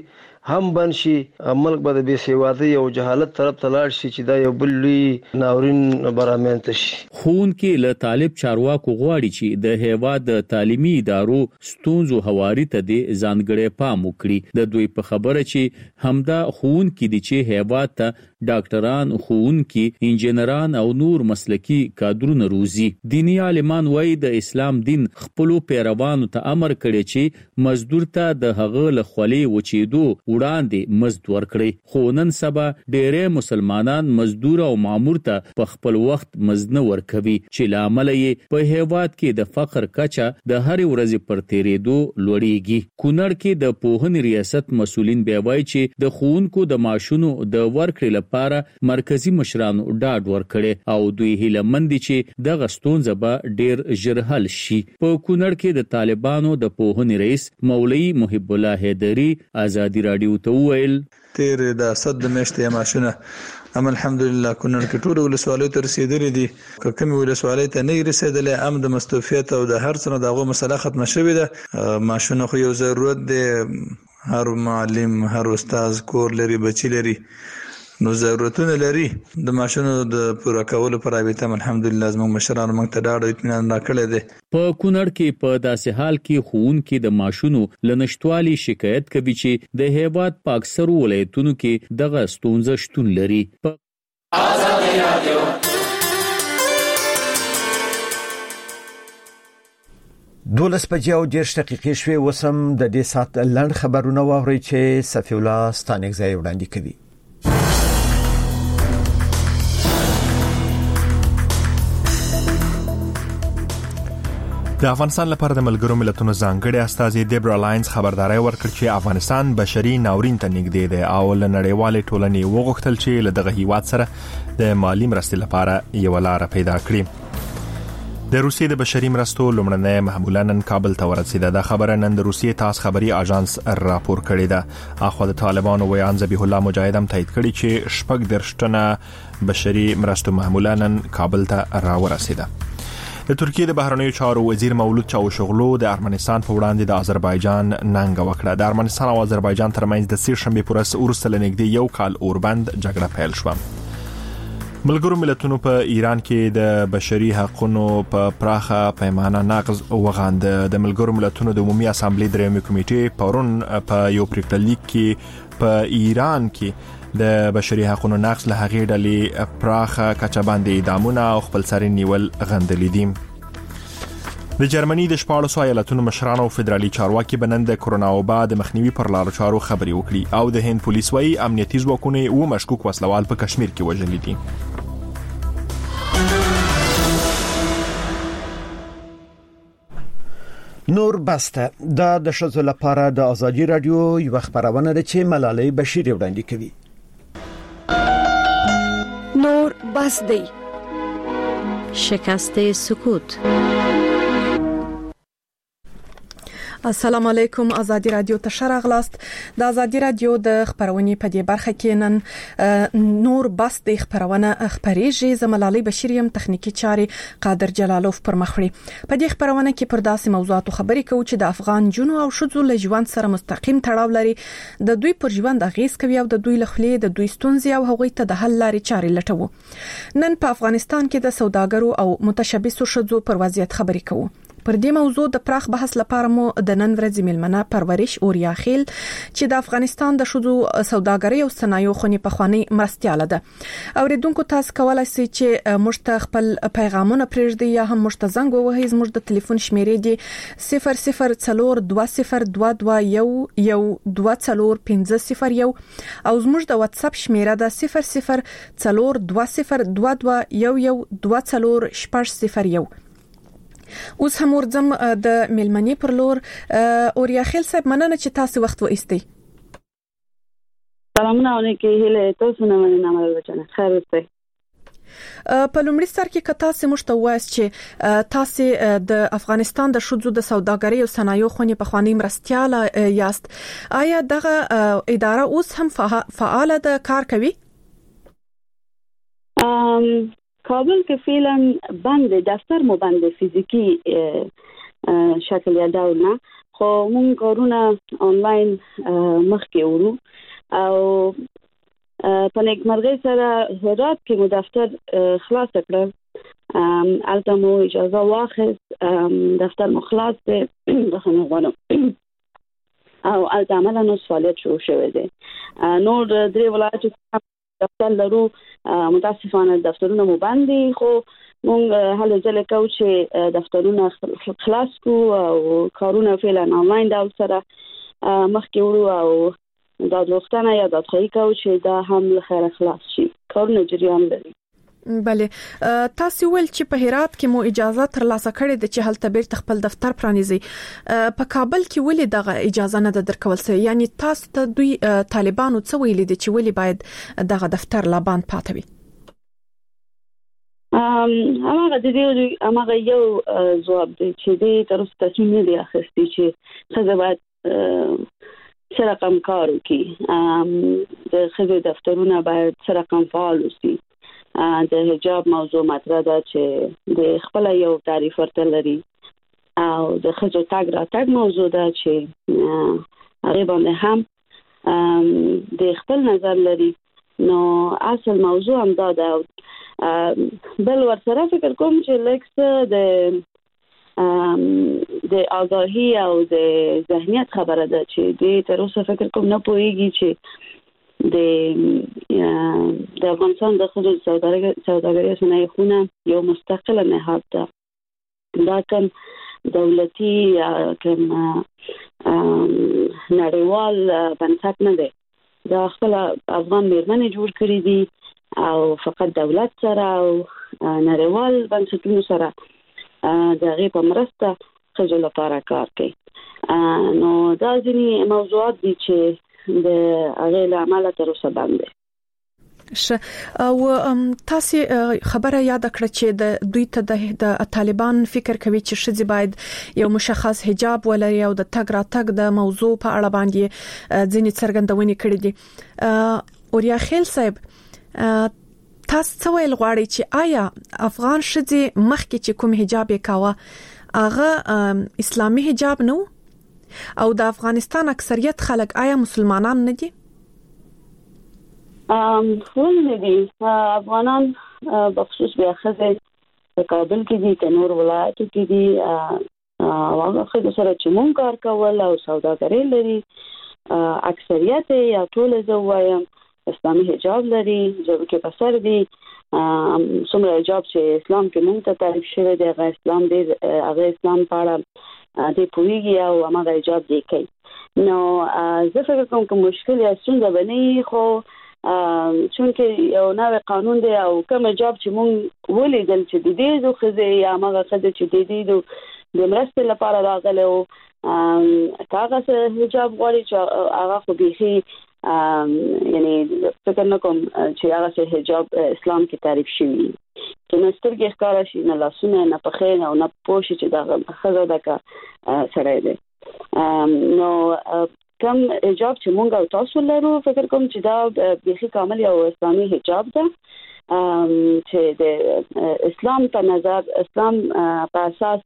هم بن شي ملک به د بې سوادۍ او جهالت طرف ته لاړ شي چې دا یو بل لوی ناورین برامنته شي. خون کې له طالب چارواکو غواړي چې د هیواد د تعلیمي ادارو ستونزو هواري ته د ځانګړي پام وکړي. د دوی په خبره چې همدا خون کې دي چې هیواد ته ډاکټران، ښوونکي، انجنیران او نور مسلکی کادرونه روزي. دینی عالمان وایي د اسلام دین خپل پیروانو ته امر کړی چې مزدور ته د هغه له خولې وچېدو وړاندې مزد ورکړي. خو نن سبا ډېرې مسلمانان مزدور او مامور ته په خپل وخت مزد نه ورکوي چې لامل یې په هیواد کې د فقر کچه د هر ورځې پر تیرېدو لوړیږي. کونړ کې د پوهنې ریاست مسولین بیا وایي چې د ښوونکو د معاشونو د ورکړې لپاره مرکزی مشرانو ډاډ ورکړي او دوی هیله مند دي چې دغه ستونزه به ډېر ژر حل شي. په کونړ کې د طالبانو د پوهنې رئیس مولوي محب الله حیدری ازادي رادیو ته وویل تیر د صد د میاشتې ماشونه ام الحمدلله کونړ کې ټول ولسوالۍ ته رسیدلې دي. که کوم ولسوالۍ ته نه رسیدلې ام د مستوفیت او د هر څه دغه مسله ختمه شوې ده. ماشونه خو یو ضرورت دی، هر معلم هر استاد کور لري، بچی لري، نو ضرورتونه لري. د ماشونو د پوره کولو پر رابطه الحمدلله زموږ مشرانو موږ ته ډاډ او اطمینان راکړی دی. په کونړ کې په داسې حال کې ښوونکي د ماشونو له نشټوالي شکایت کوي چې د هیواد په اکثرو ولایتونو کې دغه ستونزه شتون لري. ازادي رادیو دولس بجې او دېرش دقیقې شوې. وسم د دې سات لنډ خبرونه واورئ چې صفی الله ستانکزی وړاندې کوي. د افغانستان لپاره د ملګرو ملتونو ځانګړي استازي دیبرا لاینز خبرداري ورکړه چې افغانستان بشري ناورین ته نږدې دی او له نړیوالې ټولنې وغوښتل چې له دغه هیواد سره د مالی مرستې لپاره یو لار پیدا کړي. د روسیې د بشري مرستو لومړنۍ محموله نن کابل ته ورسېده. دا خبره نن د روسیې تاس خبري اژانس راپور کړی ده. اخو د طالبانو ویان ذبیح الله مجاهد هم تایید کړی چې شپږ درش ټنه بشري مرستو محموله نن کابل ته را ورسېده. د ترکیې د بهرنیو چارو وزیر مولود چاوشغلو د ارمنستان په وړاندې د آذربایجان ننګ وکړه. د ارمنستان او آذربایجان ترمنځ د سې شنبې پر ورځ وروسته لنګدې یو کال اوربند جګړه پیل شوه. ملګرو ملتونو په ایران کې د بشري حقوقو په پراخه پیمانه نقض وغاند. د ملګرو ملتونو د عمومي اسامبلې درېمې کمیټې پرون په یو پریکړه لیک کې په ایران کې د بشري حقوقو نقض له هغې ډلې پراخه کچه باندې اعدامونه او خپلسري نیول غندلي دي. د جرمني د شپاړسو ایالتونو مشرانو او فدرالي چارواکي بنن د کرونا وبا د مخنیوي پر لارو چارو خبري وکړي او د هند پولیس وايي امنیتي ځواکونه او مشکوک وسلوال په کشمیر کې وژلي دي. نور بسته دا د شذو لپاره د ازادي رادیو یو خبرونه ده چې ملالۍ بشیر وړاندې کوي. نور بس دی شکست سکوت. السلام علیکم. ازادي رادیو ته شراغلاست. د ازادي رادیو د خبرونې په دې برخه کې نن نور بس د خبرونه خبريږي. زملالي بشیریم تخنیکی چاري قادر جلالوف پر مخړي. په دې خبرونه کې پر داسې موضوعاتو خبرې کوو چې د افغان جنو او شذو له ژوند سره مستقیم تړاو لري. د دوی پر ژوند اغیز کوي او د دوی لخلې د دوی ستونزې او هغوی ته د حل لارې چاري لټوي. نن په افغانستان کې د سوداګرو او متشبثو شذو پر وضعیت خبرې کوو. پر دې موضوع د پراخ بحث لپاره مو د نن ورځې ملمنه پرورش اوریا خیل چې د افغانستان د شذو سوداګرۍ او صنایعو خونی په خواني مرستياله ده. اوریدونکو تاسو کولای شئ چې مشت خپل پیغامونه پرېږدئ یا هم مشت زنګ ووهئ. زموږ د ټلیفون شمیرې دی صفر صفر څلور دوه صفر دوه دوه یو یو دوه څلور پنځه صفر یو او زموږ د واتس اپ شمیره ده صفر صفر څلور دوه صفر دوه دوه یو یو دوه څلور شپږ صفر یو. اوس هم ورځم د ملمنې پر لور. اوریا خیل صاحب مننه چې تاسو وخت و ایستئ. سلامونه علیکم. هله تاسو نه مننه ملګرو. خیر اوسئ. په لومړي سر کې کتا سه مشتوایس چې تاسو د افغانستان د شذو د سوداګرۍ او صنایعو خونی په خواني مرستياله یاست. آیا دغه اداره اوس هم فعال ده کار کوي؟ ام کابل کې فعلا بند دفتر مو بند فیزیکی شکل یا ډول نه خو مونږ کارونه انلاین مخکې ورو او په نیکمرغۍ سره هرات کې مو دفتر خلاص کړل البته مو اجازه واخیست دفتر مو خلاص دی بخښنه غواړم او البته عملا نو فعالیت شروع شوی دی نور درې ولایتو دفتر لرو متاسفانه دفترونه مو بند دي خو مونږ هله ځله کوو چې دفترونه خلاص کو او کارونه فعلا انلاین ډول سره مخکې وړو او دا وختونه یا د خپل کوو چې دا هم له خیره خلاص شي کارونه جریان لري. بله تاسو ول چې په هرات کې مو اجازه ترلاسه کړې د چې هلته بیرته خپل دفتر پرانیزي په کابل کې ولې دغه اجازه نه درکول سي یعنی تاسو ته دوی طالبانو څه ویلي دي چې ولې باید دغه دفتر لا بند پاتې وي؟ ام هغه د دې هغه یو ځواب دی چې د تر اوسه تصمیم نه دی اخیستی چې څه باید سره کم کار وکړي ام د خځو دفترونه باید سره کم فعال وي د حجاب موضوع مطرح ده چې د خپل یو تعریف ورته لري او د خځو تاګ را تاګ موضوع ده چې هغه باندې هم د خپل نظر لري نو اصل موضوع هم دا ده بل ورسره فکر کوم چې لکه د د آگاهی او د ذهنیت خبره ده چې د تر اوسه فکر کوم نه پوهیږي چې د د افغانستان د خصوصي سوداګرۍ صنایع خونه یو مستقله نهاد ده دا کوم دولتي یا کوم نړیوال بنسټ نه دی دا خپل افغان میرمنې جوړ کړی دي او فقط دولت سره او نړیوال بنسټونو سره د هغې په مرسته ښځو لپاره کار کوي نو دا ځینې موضوعات دي چې د هغې له امله تر اوسه بند دي. او تاسو خبره یاد کړه چې د دوی ته د طالبان فکر کوي چې ښځې باید یو مشخص حجاب ولري او د تګ را تګ د موضوع په اړه باندې ځینې څرګندونې کړې دي. اوریا خیل صاحب تاسو څه ویل غواړئ چې آیا افغان ښځې مخکې چې کوم حجاب یې کاوه هغه اسلامي حجاب نه او د افغانستان اکثریت خلک آیا مسلمانان نه دي؟ ام ټول نه دي افغانان بخصوص بیا ښځې په کابل کې دي که نور ولایتو کې دي هغه ښځو سره چې مونږ کار کول او سوداګري لري اکثریت یا ټول زه وایم اسلامي حجاب لري ضرور کې بسر دي څومره حجاب چې اسلام کې مونږ ته تعریف شوی دی هغه اسلام دی هغه اسلام په اړه د پوهیږي او هغه حجاب دی کوي نو زه فکر کوم چې مشکل یا څنګه بني خو چونکې یو نوې قانون دی او کوم حجاب چې مونږ ولیدل چې د دې د خزې یا هغه خزې چې د دې د مرستې لپاره راغلی او هغه حجاب غواړي چې هغه خو بیخي یعنی فکر نه کوم چې هغه څه حجاب اسلام کې تعریف شوی چې نه سترګې ښکاره شي نه لاسونه نه پښې او نه پوه شي چې دا ښځه ده که سړی دی نو کوم حجاب چې مونږ او تاسو لرو فکر کوم چې دا بیخي کامل یو اسلامي حجاب ده چې د اسلام په نظر اسلام په اساس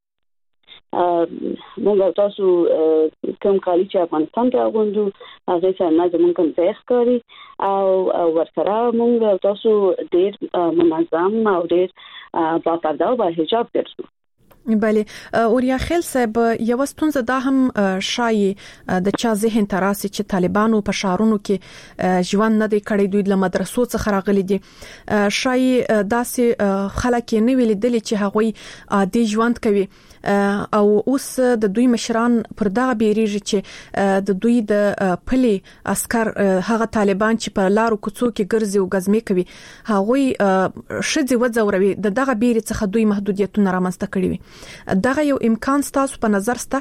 مونږ او تاسو کوم کالی چې افغانستان کې اغوندو هغه څه نه زمونږ کوم ځای ښکاري او ورسره مونږ او تاسو ډېر منظم او ډېر با پرده او با حجاب ګرځو. بله اوریا خیل صاحب یو ستونزه دا هم شایي د چا ذهن تراسي چې طالبانو په شهرونو کې ژوند نه دی کړی دوی له مدرسو څخه راغلي دي شایي داسې خلک نه ویل دي چې هغوی عادي ژوند کوي او اوس د دوی مشران پر دا بیریږي چې د دوی د پلي عسكر هغه طالبان چې په لارو کوڅو کې ګرځي او غزمې کوي هغوی شذ وځوروي د دغه بیري څخه دوی محدودیتونه رامنځته کړي وي دغه یو امکان ستاسو په نظر سته؟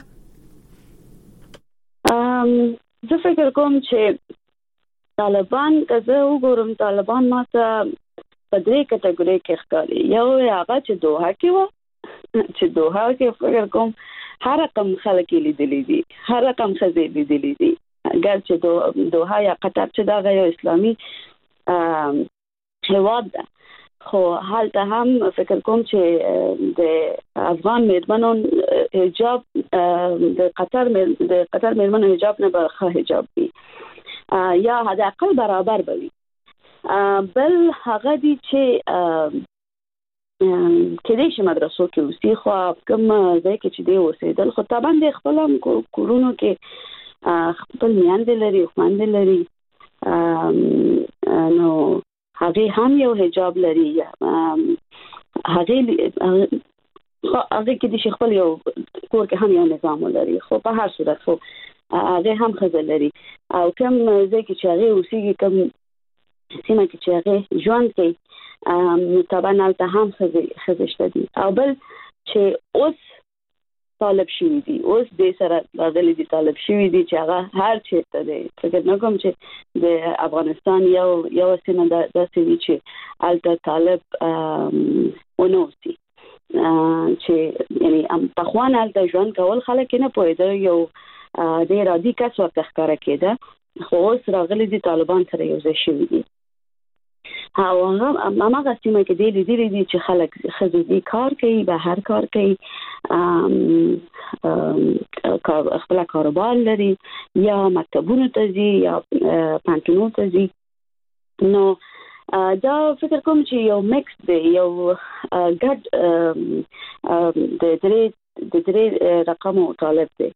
ام زه فکر کوم چې طالبان که زه وګورم طالبان ماته په درې کټګوري کې ښکاري یو هغه چې دوحه کې و چې دوحه کې فکر کوم هر رقم خلک لیدلي دي هر رقم ښځې لیدلي دي اگر چې دوحه یا قطر چې دا یو اسلامي هیواد ده خو حالته هم فکر کوم چې د افغان میرمنو حجاب د قطر د قطر مېرمنو حجاب نه به ښه حجاب وي یا حد اقل برابر وي. بل هغه دي چې کله چې مدرسو کې اوسې خو کوم ځای کې چې دی اوسېدل خو طبعا د خپل کورونو کې خپل میاندې لري خواندې لري نو هغه هم یو حجاب لري هغه هغه کې د خپل یو کور کې هم یو نظام لري خو په هر صورت خو هغه هم خزه لري او کوم ځای کې چې هغه اوسېږي کوم سیمه کې چې هغه ژوند کوي طبعا البته هم خزه شته دي او بل چې اوس طالب شوی دي اوس د سره غلي دي طالب شوی دي چې هغه هر چیرته دي فکر نه کوم چې د افغانستان یو یو سیمه د داسې وی چې البته طالب ونوسي چې یعنی په خوان البته ژوند کول خلک نه پوهیدل یو د رادي کس ورته ښکارا کېده خو اوس راغلي دي طالبان سره یو ځای شوی دي او هغه هغه سیمه کې دی لیدلې دي چې خلک خزدي کار کوي به هر کار کوي خپل کاروبار لري یا مکتبونو ته ځي یا پانتونو ته ځي نو دا فکر کوم چې یو میکس دی یو ګډ د درې د درې رقمو طالب دی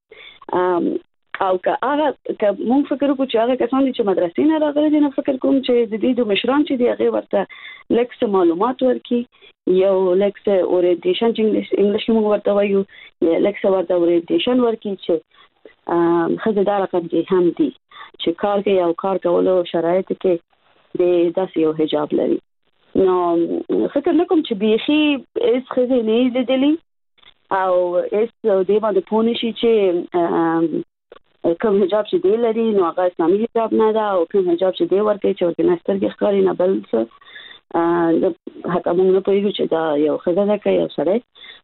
او که هغه که مونږ فکر وکړو چې هغه کسان چې مدرسې نه راغلي دي نو فکر کوم چې د دې د مشران چې دی هغه ورته لکس معلومات ورکي یو لکس اورینټیشن چې انګلیش موږ ورته وایو یا لکس ورته اورینټیشن ورکي چې خزدار رقم کې هم دي چې کار کوي او کار کولو شرایط کې د داسې یو حجاب لري نو فکر نکوم چې بيخي اس خزې نه لیدلې او اس دې باندې پونه شي چې کوم حجاب چې دی لري نو هغه اسلامي حجاب نه ده او کوم حجاب چې دی ورکړي چې ورته نستر کې ښکاري نه بل څه حتی موږ نه پوهیږو چې دا یو ښځه ده که یو سړی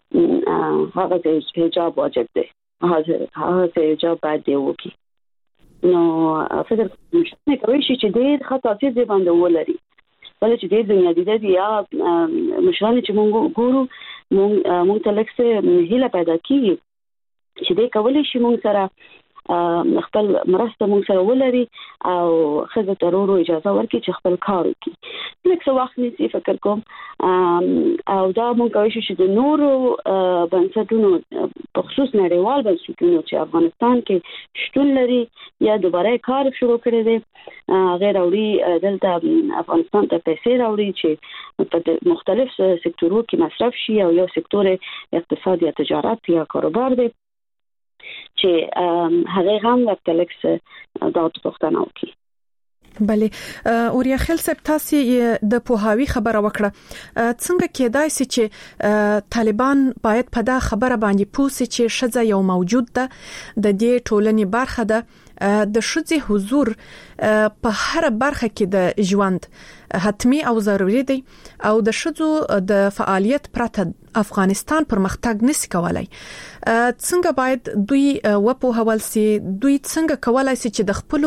هغه حجاب واجب دی هغه حجاب باید دی وکړي نو فکر کوم کوي چې ډېر ښه تاثیر دی باندې ولري بل چې دې دنیا دې دی یا مشران چې موږ ګورو موږ ته لکه هیله پیدا کیږي چې دې کولای شي موږ سره خپل مرسته موږ سره ولري او خزه ضرورو اجازه ورکړي چې خپل کار وکړي لکه څه وخت نسی فکر کوم او دا موږ کوي چې د نورو بنسټونو په خصوص نړیوال بنسټونو چې افغانستان کې شتون لري یا دوباره کار شروع کړي دي غیر اوري دلته افغانستان ته پیسې راوړي چې په مختلف سکتورو کې مصرف شي او یو سکتور اقتصاد یا تجارت یا کاروبار دی چې هغه هم ورته لکس دا پوښتنه وکړي. بله اوریا خل سب تاسو د پوهاوی خبره وکړه څنګه کېدای سي چې طالبان باید په دا خبره باندې پوسي چې شزه یو موجود ده د دې ټولنې برخه ده د شذې حضور په هر برخه کې د ژوند حتمی او ضروري دی او د شذو د فعالیت پرته افغانستان پرمختګ نشي کولای څنګه باید دوی وپو حوال سي دوی څنګه کولای سي چې د خپل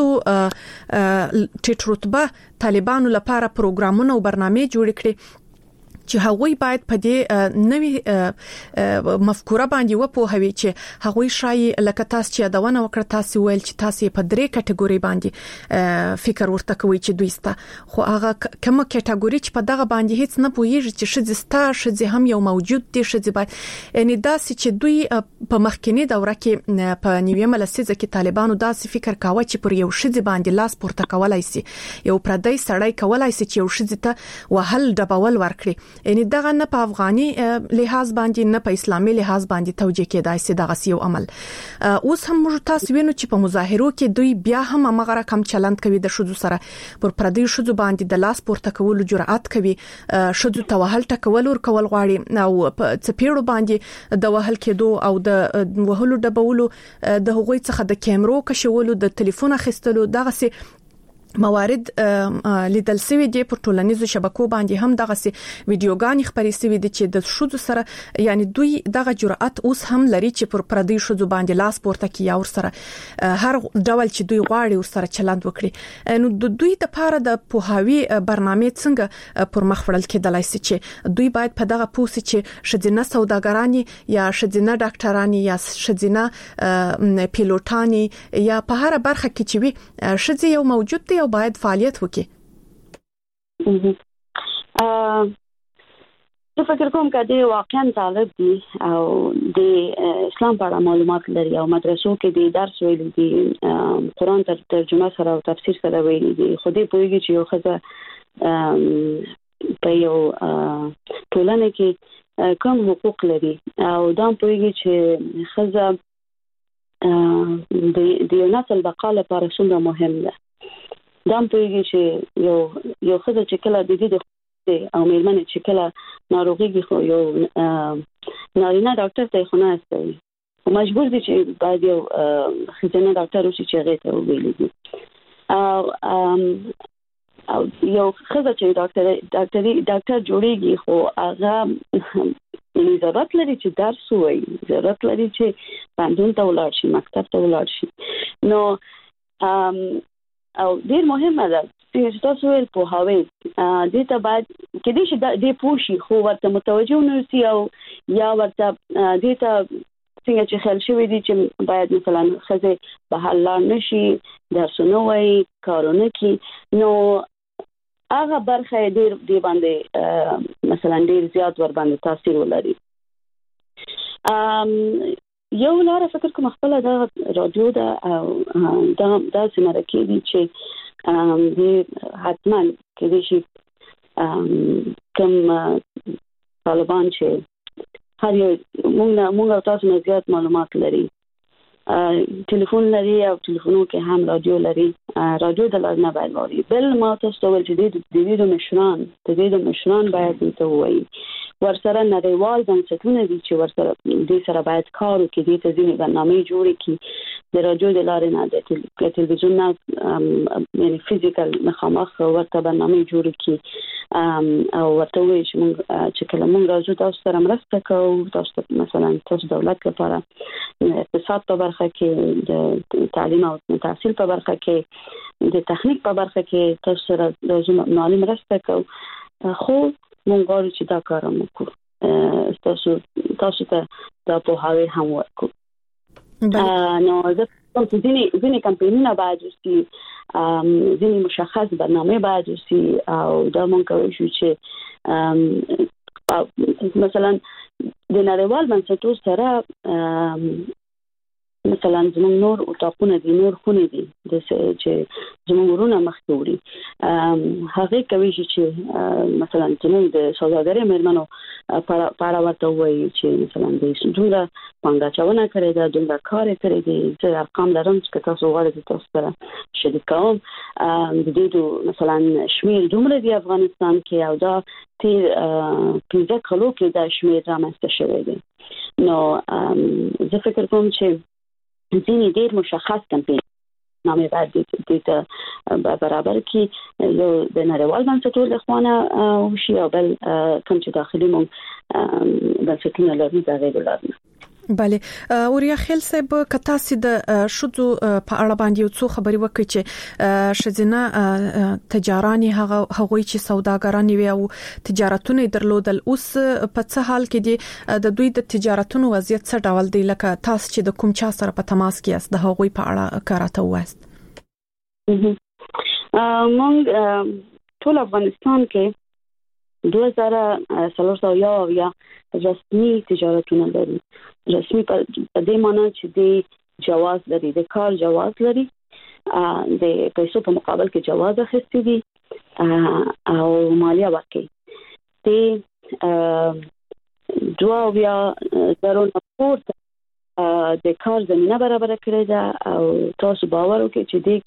ټیټ رتبه طالبانو لپاره پروګرامونه او برنامه جوړ کړي چې هغوی باید په دې نوې مفکوره باندې وپوهوي چې هغوی شای لکه تاسو چې داونه وکړه تاسو ویل چې تاسو په درې کټګوري باندې فکر ورته کوي چې دوی ستا خو هغه کومه کټګوري چې په دغه باندې هیڅ نه پوهیږي چې شذ ستا شذ هم یو موجود دي شذ باید یعنی داسې چې دوی په مخکنی دوره کې په نیویمه لسیزه کې طالبانو داسې فکر کاوه چې پر یو شذ باندې لاس پورته کولای شي یو پردی سړی کولای شي چې یو شذ ته وهل ډبول ورکړي یعنی دغه نه په افغاني لحاظ باندې نه په اسلامي لحاظ باندې توجیه کېدای سي دغه یو عمل اوس هم موږ تاسو وینو چې په مظاهرو کې دوی بیا هم هغه رقم چلند کوي د شذو سره پر پردي شذو باندې د لاس پورته کول جرأت کوي شذو توهل ټکول ور کول غواړي او په چپیړو باندې د وهل کېدو او د وهلو ډبولو د هغوی څخه د کیمرو کشولو د ټلیفون اخیستلو دغه سي موارد لیدل سوي دي پر ټولنیزو شبکو باندې هم دغه سي ویډیوګانې خبرې سوي دي چې د شوزو سره یعنی دوی دغه جرأت اوس هم لري چې پر پردي شوزو باندې لاس پورته کوي او سره هر ډول چې دوی غواړي او سره چلند وکړي نو د دوی د پاره د پوهاوی برنامه څنګه پر مخ وړل کېدلای شي چې دوی باید په دغه پوسې چې شذینه سوداګرانی یا شذینه ډاکټرانی یا شذینه پیلوټانی یا په هر برخه کې چې وي شذې یو موجود دی او باید فعالیت وکړي. زه فکر کوم چې د واقعا طالب دي او د اسلام په اړه معلومات لري او مدرسو کې د درس ویلي دي قرآن تر ترجمه سره او تفسیر سره ویلي دي خو دې پوهیږي چې یو ښځه په یو ټولنه کې کوم حقوق لري او دا پوهیږي چې ښځه د یو نسل بقا لپاره څومره مهم ده. دا پوهیږي چې یو یو ښځه چې کله د دې او مېرمنې چې کله ناروغي خو یو نارینه ډاکټر ته خو نه استوي مجبور دي چې باید یو ښځینه ډاکټر وشي چې هغې ته وویلي دي او او یو ښځه چې ډاکټر ډاکټري ډاکټر جوړیږي خو هغه ضرورت لري چې درس ووایي ضرورت لري چې پوهنتون ته ولاړ شي مکتب ته ولاړ شي نو او ډیر مهمه ده چې تاسو ول په هاوی دې ته باید کې دې چې دې پوښي خو ورته متوجه ونوسي او یا ورته دې ته څنګه چې خل شوی دي چې باید مثلا خزه به حل نشي درسونه وای کارونه کی نو هغه برخه ډیر دی باندې مثلا ډیر زیات ور باندې تاثیر ولري. ام یو لاره فکر کوم خپل د رادیو دا دا د سمرکې دي چې د حتمان کې دي چې کوم طالبان چې هر یو موږ موږ تاسو نه زیات معلومات لري ټلیفون لري او ټلیفونو کې هم رادیو لري رادیو د لار نه باید واري بل ما تاسو ول چې د دې د مشران د دې د مشران باید ته وایي ورسره نړیوال بنسټونه دي چې ورسره دې سره باید کار وکړي دې ته ځینې برنامې جوړې کړي د رادیو د لارې نه د تلویزیون نه یعنی فزیکل مخامخ ورته برنامې جوړې کړي او ورته وایي چې موږ چې کله موږ راځو تاسو سره مرسته کوو تاسو مثلا تاسو دولت لپاره اقتصاد په برخه کې د تعلیم او تحصیل په برخه کې د تخنیک په برخه کې تاسو سره د مالی مرسته کوو خو مونږ غواړو چې دا کار وکړو تاسو تاسو ته دا په هاوی هم ورکړو نو زه کوم چې ځینې ځینې کمپاینونه باید وسي ځینې مشخص برنامه باید وسي او دا مونږ کوو چې مثلا د نړیوال بنسټونو سره مثلا زموږ نور اتاقونه دي نور خونه دي د چې زموږ ورونه مخکې وړي هغه کوي چې مثلا زموږ د سوداګرۍ مېرمنو په اړه ورته وایي چې مثلا د دومره پانګاچونه کړې ده دومره کار کړی دی چې ارقام لرم چې تاسو غواړئ تاسو سره شریک کوم د دې مثلا شمیر دومره دی افغانستان کې او دا تیر پنځه کلو کې دا شمیر رامنځته شوی دی نو زه فکر کوم چې ځینې ډېر مشخص کمپاین نامې باید دې ته برابر کړي یو د نړیوال بنسټونو له خوا وشي او بل کوم چې داخلي مونږ بنسټونه لري دا غیر لازم بله اوریا خیل صاحب کتا سي د شذو په اړه باندې یو څو خبري وکړي چې شذینه تجارانی هغه هغوی چې سوداګران وي او تجارتونه درلودل اوس په څه حال کې دي د دوی د تجارتونو وضعیت څه ډول دی لکه تاسو چې د کوم چا سره په تماس کې یاست د هغوی په اړه کاراته وایست مونږ ټول افغانستان کې دوه هزار څلور سوه یا رسمي تجارتونه لري رسمي په دې معنی چې د جواز لري د کار جواز لري د پیسو په مقابل کې جواز اخیستي دي او مالیه ورکړي د دوه بیا درونه پورته د کار زمينه برابر کړی ده او تاسو باور وکړئ چې دې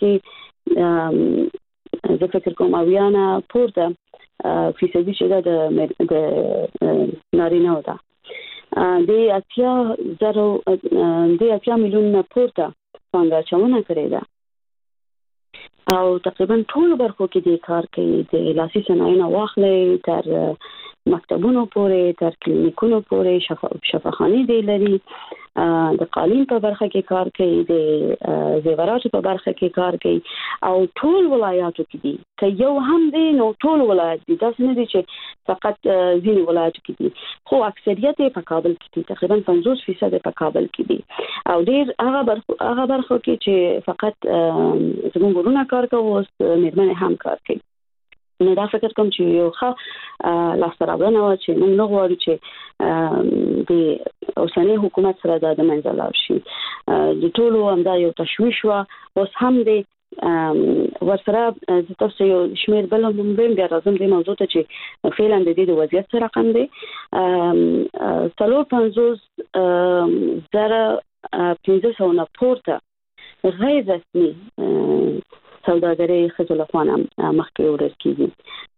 کې زه فکر کوم اویانا پورته فیصدي چې د د نارینه ودا د اتیا زرو د اتیا میلیون نه پورته څنګه چونه کړی دا او تقریبا ټول برخو کې د کار کوي د لاسي صنایعو واخلې تر مکتبونو پورې تر کلینیکونو پورې شفا شفاخانه دی لري د قالین په برخه کې کار کوي د زیوراتو په برخه کې کار کوي او ټول ولایاتو کې دي که یو هم دی نو ټول ولایت دي دا څه دي چې فقط ځینې ولایاتو کې دي خو اکثریت په کابل کې دي تقریبا پنځوس فیصد په کابل کې دي او ډیر هغه برخه هغه برخه کې چې فقط زموږ ورونه کار کوي او مېرمنې هم کار کوي نو دا فکر کوم چې یو ښه لاسته راوړنه وه چې موږ نه غواړو چې د اوسني حکومت سره دا د منځه لاړ شي د ټولو همدا یو تشویش وه اوس هم دی ورسره زه تاسو یو شمېر بل هم ویم بیا راځم دې موضوع ته چې فعلا د دې د وضعیت څه رقم دی څلور پنځوس زره پنځه سوه نه پورته غیر رسمي سوداګرۍ ښځو لخوا مخکې وړل کېږي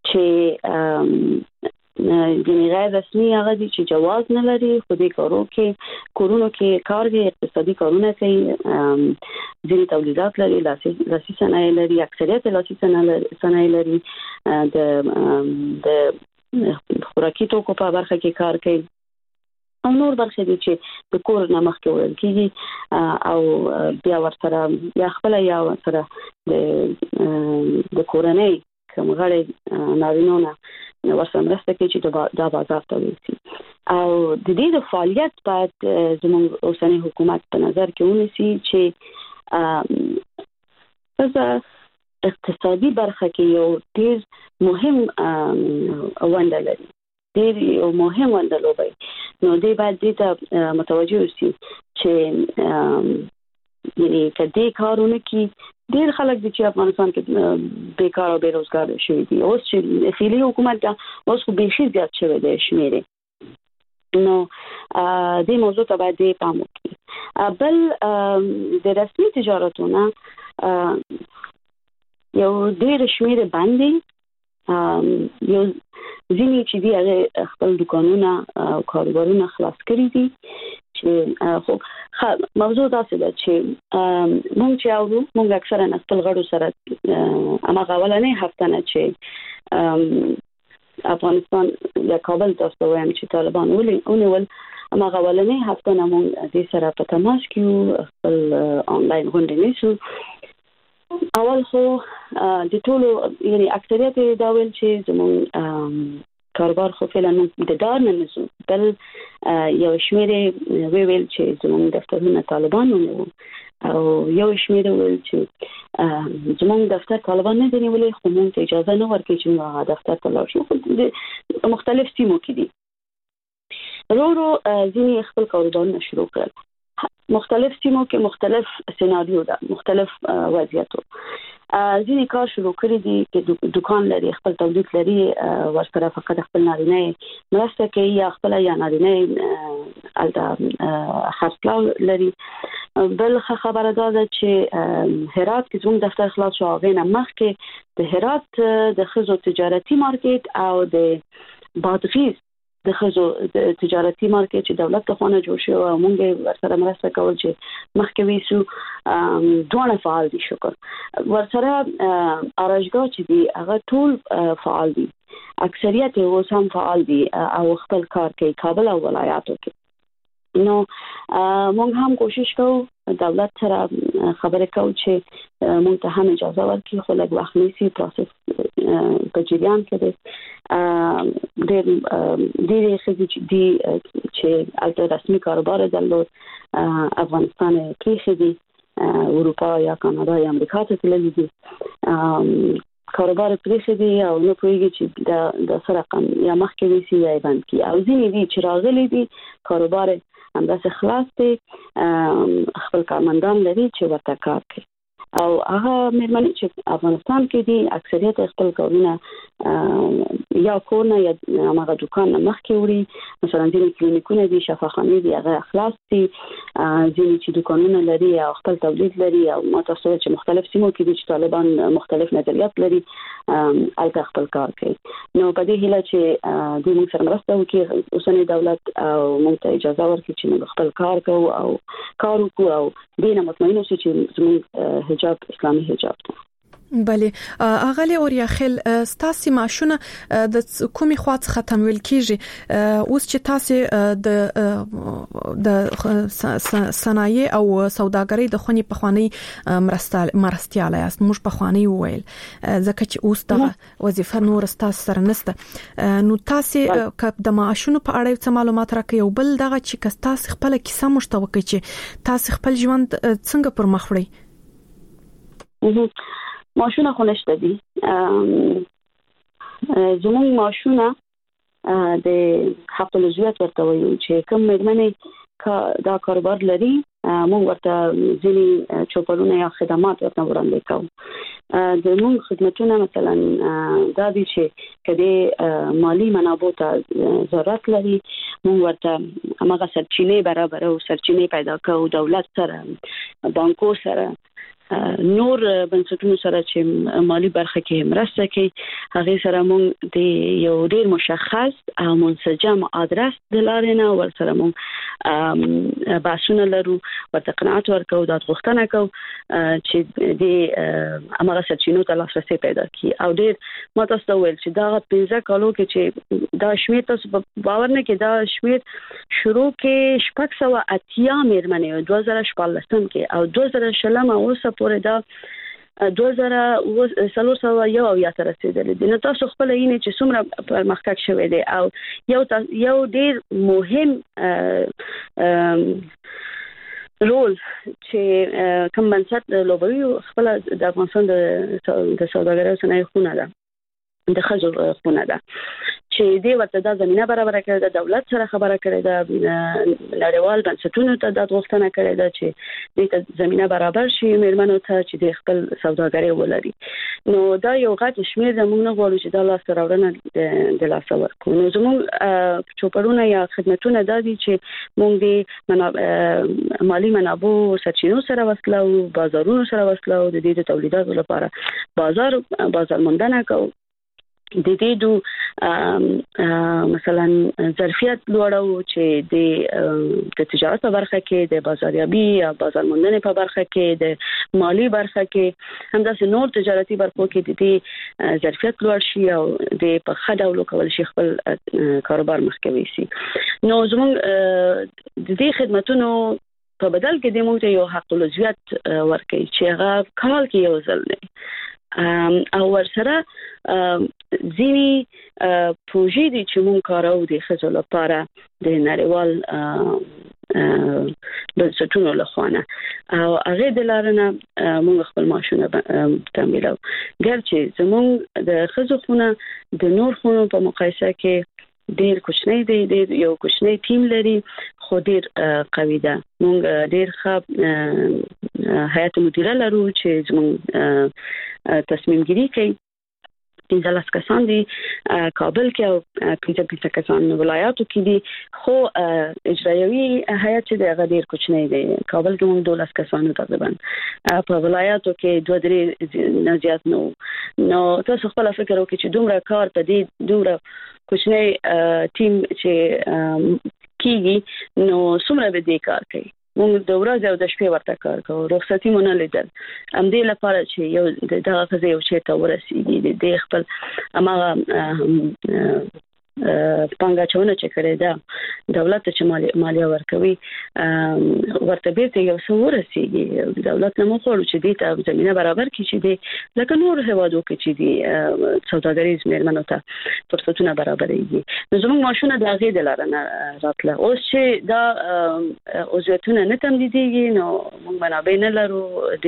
چې یعنې غیر رسمي هغه دي چې جواز نه لري خو دې کارو کې کورونو کې کار کوي اقتصادي کارونه کوي ځینې تولیدات لري لاسي صنایع لري اکثریت لاسي صنایع لري د د خوراکي توکو په برخه کې کار کوي او نور برخه دي چې د کور نه مخکې وړل کېږي او بیا ورسره یا خپل یا ورسره د د کورنۍ کوم غړي نارینه نه ورسره مرسته کوي چې دا بازار ته ورسي او د دې د فعالیت باید زموږ اوسنی حکومت په نظر کې ونیسي چې په اقتصادي برخه کې یو ډېر مهم ونډه لري ډېر یو مهم ونډه لوبوي نو دې باید دې ته متوجه اوسي چې یعنی که دې کارونه کې ډېر خلک دي چې افغانستان کې بیکار او بیروزګار شوي دي اوس چې فعلي حکومت دا اوس خو بیخي زیات شوی دی شمېرې نو دې موضوع ته باید دې پام وکړي بل د رسمي تجارتونه یو ډېر شمېرې بند دي یو ځینې چې دي هغه خپل دکانونه او کاروبارونه خلاص کړي دي چې خو موضوع داسې ده چې موږ چې اورو موږ اکثرا خپل غړو سره هماغه اولنۍ هفته نه چې افغانستان یا کابل تاسو وایم چې طالبان ونیول هماغه اولنۍ هفته نه موږ دې سره په تماس کې وو خپل آنلاین غونډې نیسو اول خو د ټولو یعنی اکثریت دا ویل چې زموږ کاروبار خو فعلا د دار نه نسو بل یو شمېرې ویل چې زموږ دفترونه طالبان ونیول او یو شمېرې ویل چې زموږ دفتر طالبان نه دی نیولې خو موږ ته اجازه نه ورکوي چې موږ هغه دفتر ته لاړ شو د مختلف سیمو کې دي ورو ورو ځینې خپل کاروبارونه شروع کړل مختلف سیمو کې مختلف سیناریو ده مختلف وضعیتو ځینې کار شروع کړی دي چې دکان لري خپل تولید لري ورسره فقط خپل نارینه مرسته کوي یا خپل یا نارینه الته خرڅلاو لري بل خبره ده چې هرات کې زموږ دفتر خلاص شو هغه نه مخکې د هرات د ښځو تجارتي مارکیټ او د بادغیس د ښځو د تجارتي مارکیټ چې دولت ته خونه جوړ شو او موږ ورسره مرسته کول چې مخکې ویسو دواړه فعال دي شکر ورسره ارشګاه چې دي هغه ټول فعال دي اکثریت یې اوس هم فعال دي او خپل کار کوي کابل او ولایاتو کې نو موږ هم کوشش کوو دولت سره خبرې کوو چې موږ ته هم اجازه ورکړي خو لږ وخت نیسي پروسس په جریان کې دی ډېر ډېرې ښځې چې دي چې هلته رسمي کاروبار درلود افغانستان یې پرېښی دي اروپا یا کاناډا یا امریکا ته تللي دي کاروبار پرېښی دي او نه پوهېږي چې د څه رقم یا مخکې ویسي یا یې بند کړي او ځینې دي چې راغلي دي کاروبار همداسې خلاص دی خپل کارمندان لري چې ورته کار کوي او هغه مېرمنې چې افغانستان کې دي اکثریت خپل کارونه یا کور نه یا هغه دکان نه مخکې وړي مثلا ځینې کلینیکونه دي شفاخانې دي هغه خلاص دي ځینې چې دکانونه لري او خپل تولید لري او ما تاسو چې مختلف سیمو کې دي چې طالبان مختلف نظریات لري هلته خپل کار کوي نو په دې هیله چې دوی موږ سره مرسته وکړي اوسنی دولت او موږ ته اجازه ورکړي چې موږ خپل کار کوو او کار وکړو او دې نه مطمئن اوسو چې زموږ حجاب اسلامي حجاب ده بله اغلی اوریا خل ستاسي معاشونه د کومي خواص ختمول کیږي اوس چې تاسو د د صنایع او سوداګرۍ د خونی په خواني مرستال مرستياله است موږ په خواني وویل ځکه چې اوس د وظیفه نور ستاسو سره نسته نو تاسو د معاشونو په اړه څه معلومات راکړئ او بل دغه چې تاسو خپل کیسه مشتوکه چې تاسو خپل ژوند څنګه پر مخ وړئ ماشونه خو نشته دي زموږ ماشونه د حق العضویت ورته وایو چې کوم مېرمنې دا کاروبار لري موږ ورته ځینې چوپړونه یا خدمات ورته وړاندې کوو زموږ خدمتونه مثلا دا دي چې کله مالی منابع ته ضرورت لري موږ ورته هغه سرچینې برابر او سرچینې پیدا کوو دولت سره بانکو سره نور بنسټونو سره چې مالی برخه کې مرسته کوي هغه سره مونږ د یو ډیر مشخص او منسجم ادرس د لارې نه ور سره مونږ باسونه لرو ورته قناعت ورکو د غوښتنه کو چې د امغه سرچینو ته لاسرسي پیدا کړي او ډیر ما تاسو ویل چې دا پنځه کالو کې چې دا شمیر تاسو باور نه کې دا شمیر شروع کې شپږ سوه اتیا مېرمنې دوه زره شپږلسم کې او دوه زره شلم اوسه پورې دا دوه زره څلور سوه یو او یا تر رسیدلې دي نو تاسو خپل یې چې څومره پرمختګ شوی دی او یو یو ډیر مهم رول چې کوم بنسټ لوبوي خپل د افغانستان د د سوداګرۍ او صنایع خونه ده د خځو خونه ده چې دی ورته د زمينه برابر کړی د دولت سره خبره کړی د نړیوال بنسټونو ته د غوښتنه کړی ده چې د زمينه برابر شي مېرمنو ته چې د خپل سوداګرۍ ولري نو دا یو غټ شمیر زموږ نه غواړو چې د لاس راوړنه د لاس ورکو نو زموږ چوپړونه یا خدمتونه د دي چې موږ د مالی منابع سرچینو سره وصلو بازارونو سره وصلو د دې د تولیداتو لپاره بازار بازار موندنه کوو د دې دو مثلا ظرفیت لوړو چې د د تجارت په برخه کې د بازاریابي یا بازار موندنې په برخه کې د مالی برخه کې همداسې نور تجارتي برخو کې د دې ظرفیت لوړ شي او د په ښه ډول کول شي خپل کاروبار مخکوي شي نو زموږ د دې خدماتونو په بدل کې د موږ یو حق العضویت ورکړي چې هغه کال کې یو ځل نه او ورسره ځینی پروژې دي چې مونږ کارو د خځو لپاره د نړیوال بنسټونو لخوانه او هغه د لارنه مونږ خپل ماشونه تمویلو ګرچې زمونږ د خځو خونه د نور خونو په مقایسه کې ډیر کوچنی دی ډیر یو کوچنی ټیم لري خو ډیر قوي ده مونږ ډیر ښه هیئت مدیره لرو چې زموږ تصمیم گیری کوي پنځه لس کسان دي کابل کې او پنځه پنځه کسان ولایاتو کې دي خو اجرایوي هیئت د هغه ډیر کوچنی دی کابل کې موږ دولس کسان تقریبا په ولایاتو کې دوه درې نه زیات نو نو تاسو خپل فکر وکړئ چې دومره کار په دې دومره کوچنی ټیم چې کیږي نو څومره به دې کار کوي موږ د ورځې او د شپې ورته کار کوو رخصتي مونږ نه لیدل ام دې لپاره چې یو د دغه ځای او چې ته ورسېږي د خپل امغه پنګا چونه چې کړی دا دولت چې مالیه ورکوي ورته بیرته یو څو ورسېږي دولت نه مخورو چې دې ته زمينه برابر کړي چې دې لکه نور هوادو کې چې دې سوداګریز مېرمنو ته فرصتونه برابرېږي نو زموږ ماشونه د هغې د لاره نه راتله اوس چې دا عضویتونه نه تمدیدېږي نو موږ منابع نه لرو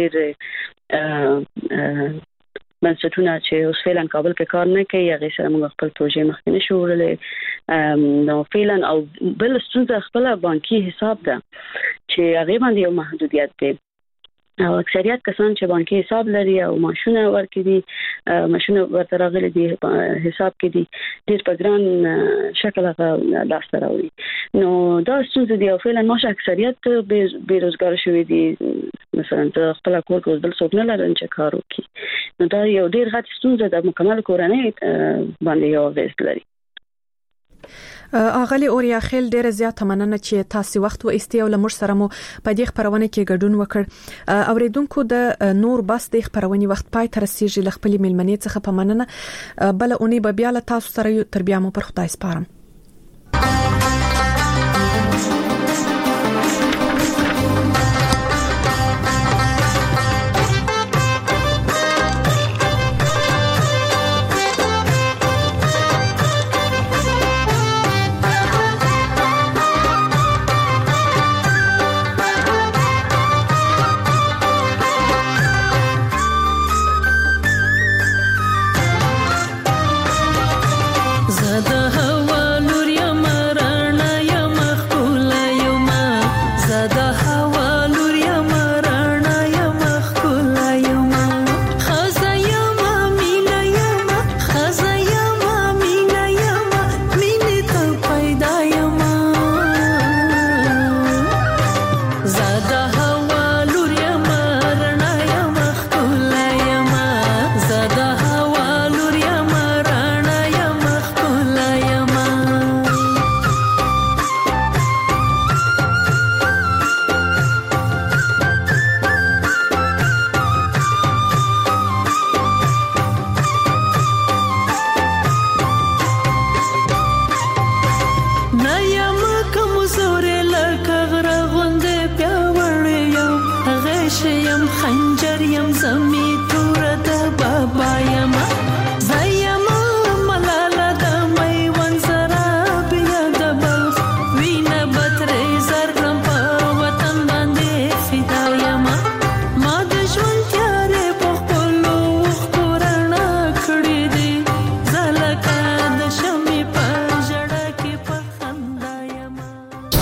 ډېر بنسټونه چې اوس فعلا کابل کې کار نه کوي هغه سره موږ خپل پروژې مخکې نشو وړلې نو فعلا او بل ستونزه خپل بانکي حساب ده چې هغه باندې یو محدودیت دی او اکثریت کسان چې بانکي حساب لري او ماشونه ورکړي دي ماشونه ورته راغلي دي حساب کې دي ډېر په ګران شکل هغه لاس ته راوړي نو دا ستونزه دی او فعلا ماشه اکثریت بیروزګار شوي دي مثلا ته خپل کور کې بل څوک نه لري چې کار وکړي نو دا یو ډېر غټ ستونزه ده مکمل کورنۍ باندې یو اغېز لري اغلی اوریا خیل ډیره زیاته مننه چې تاسو وخت و استیو لمر سره مو په دې خبرونه کې ګډون وکړ. اوریدونکو د نور بس د خبرونې وخت پای تر سیږي لخپلی ملمنې څخه په مننه بل اونې به بیا له تاسو سره تر بیا مو پر خدای سپارم.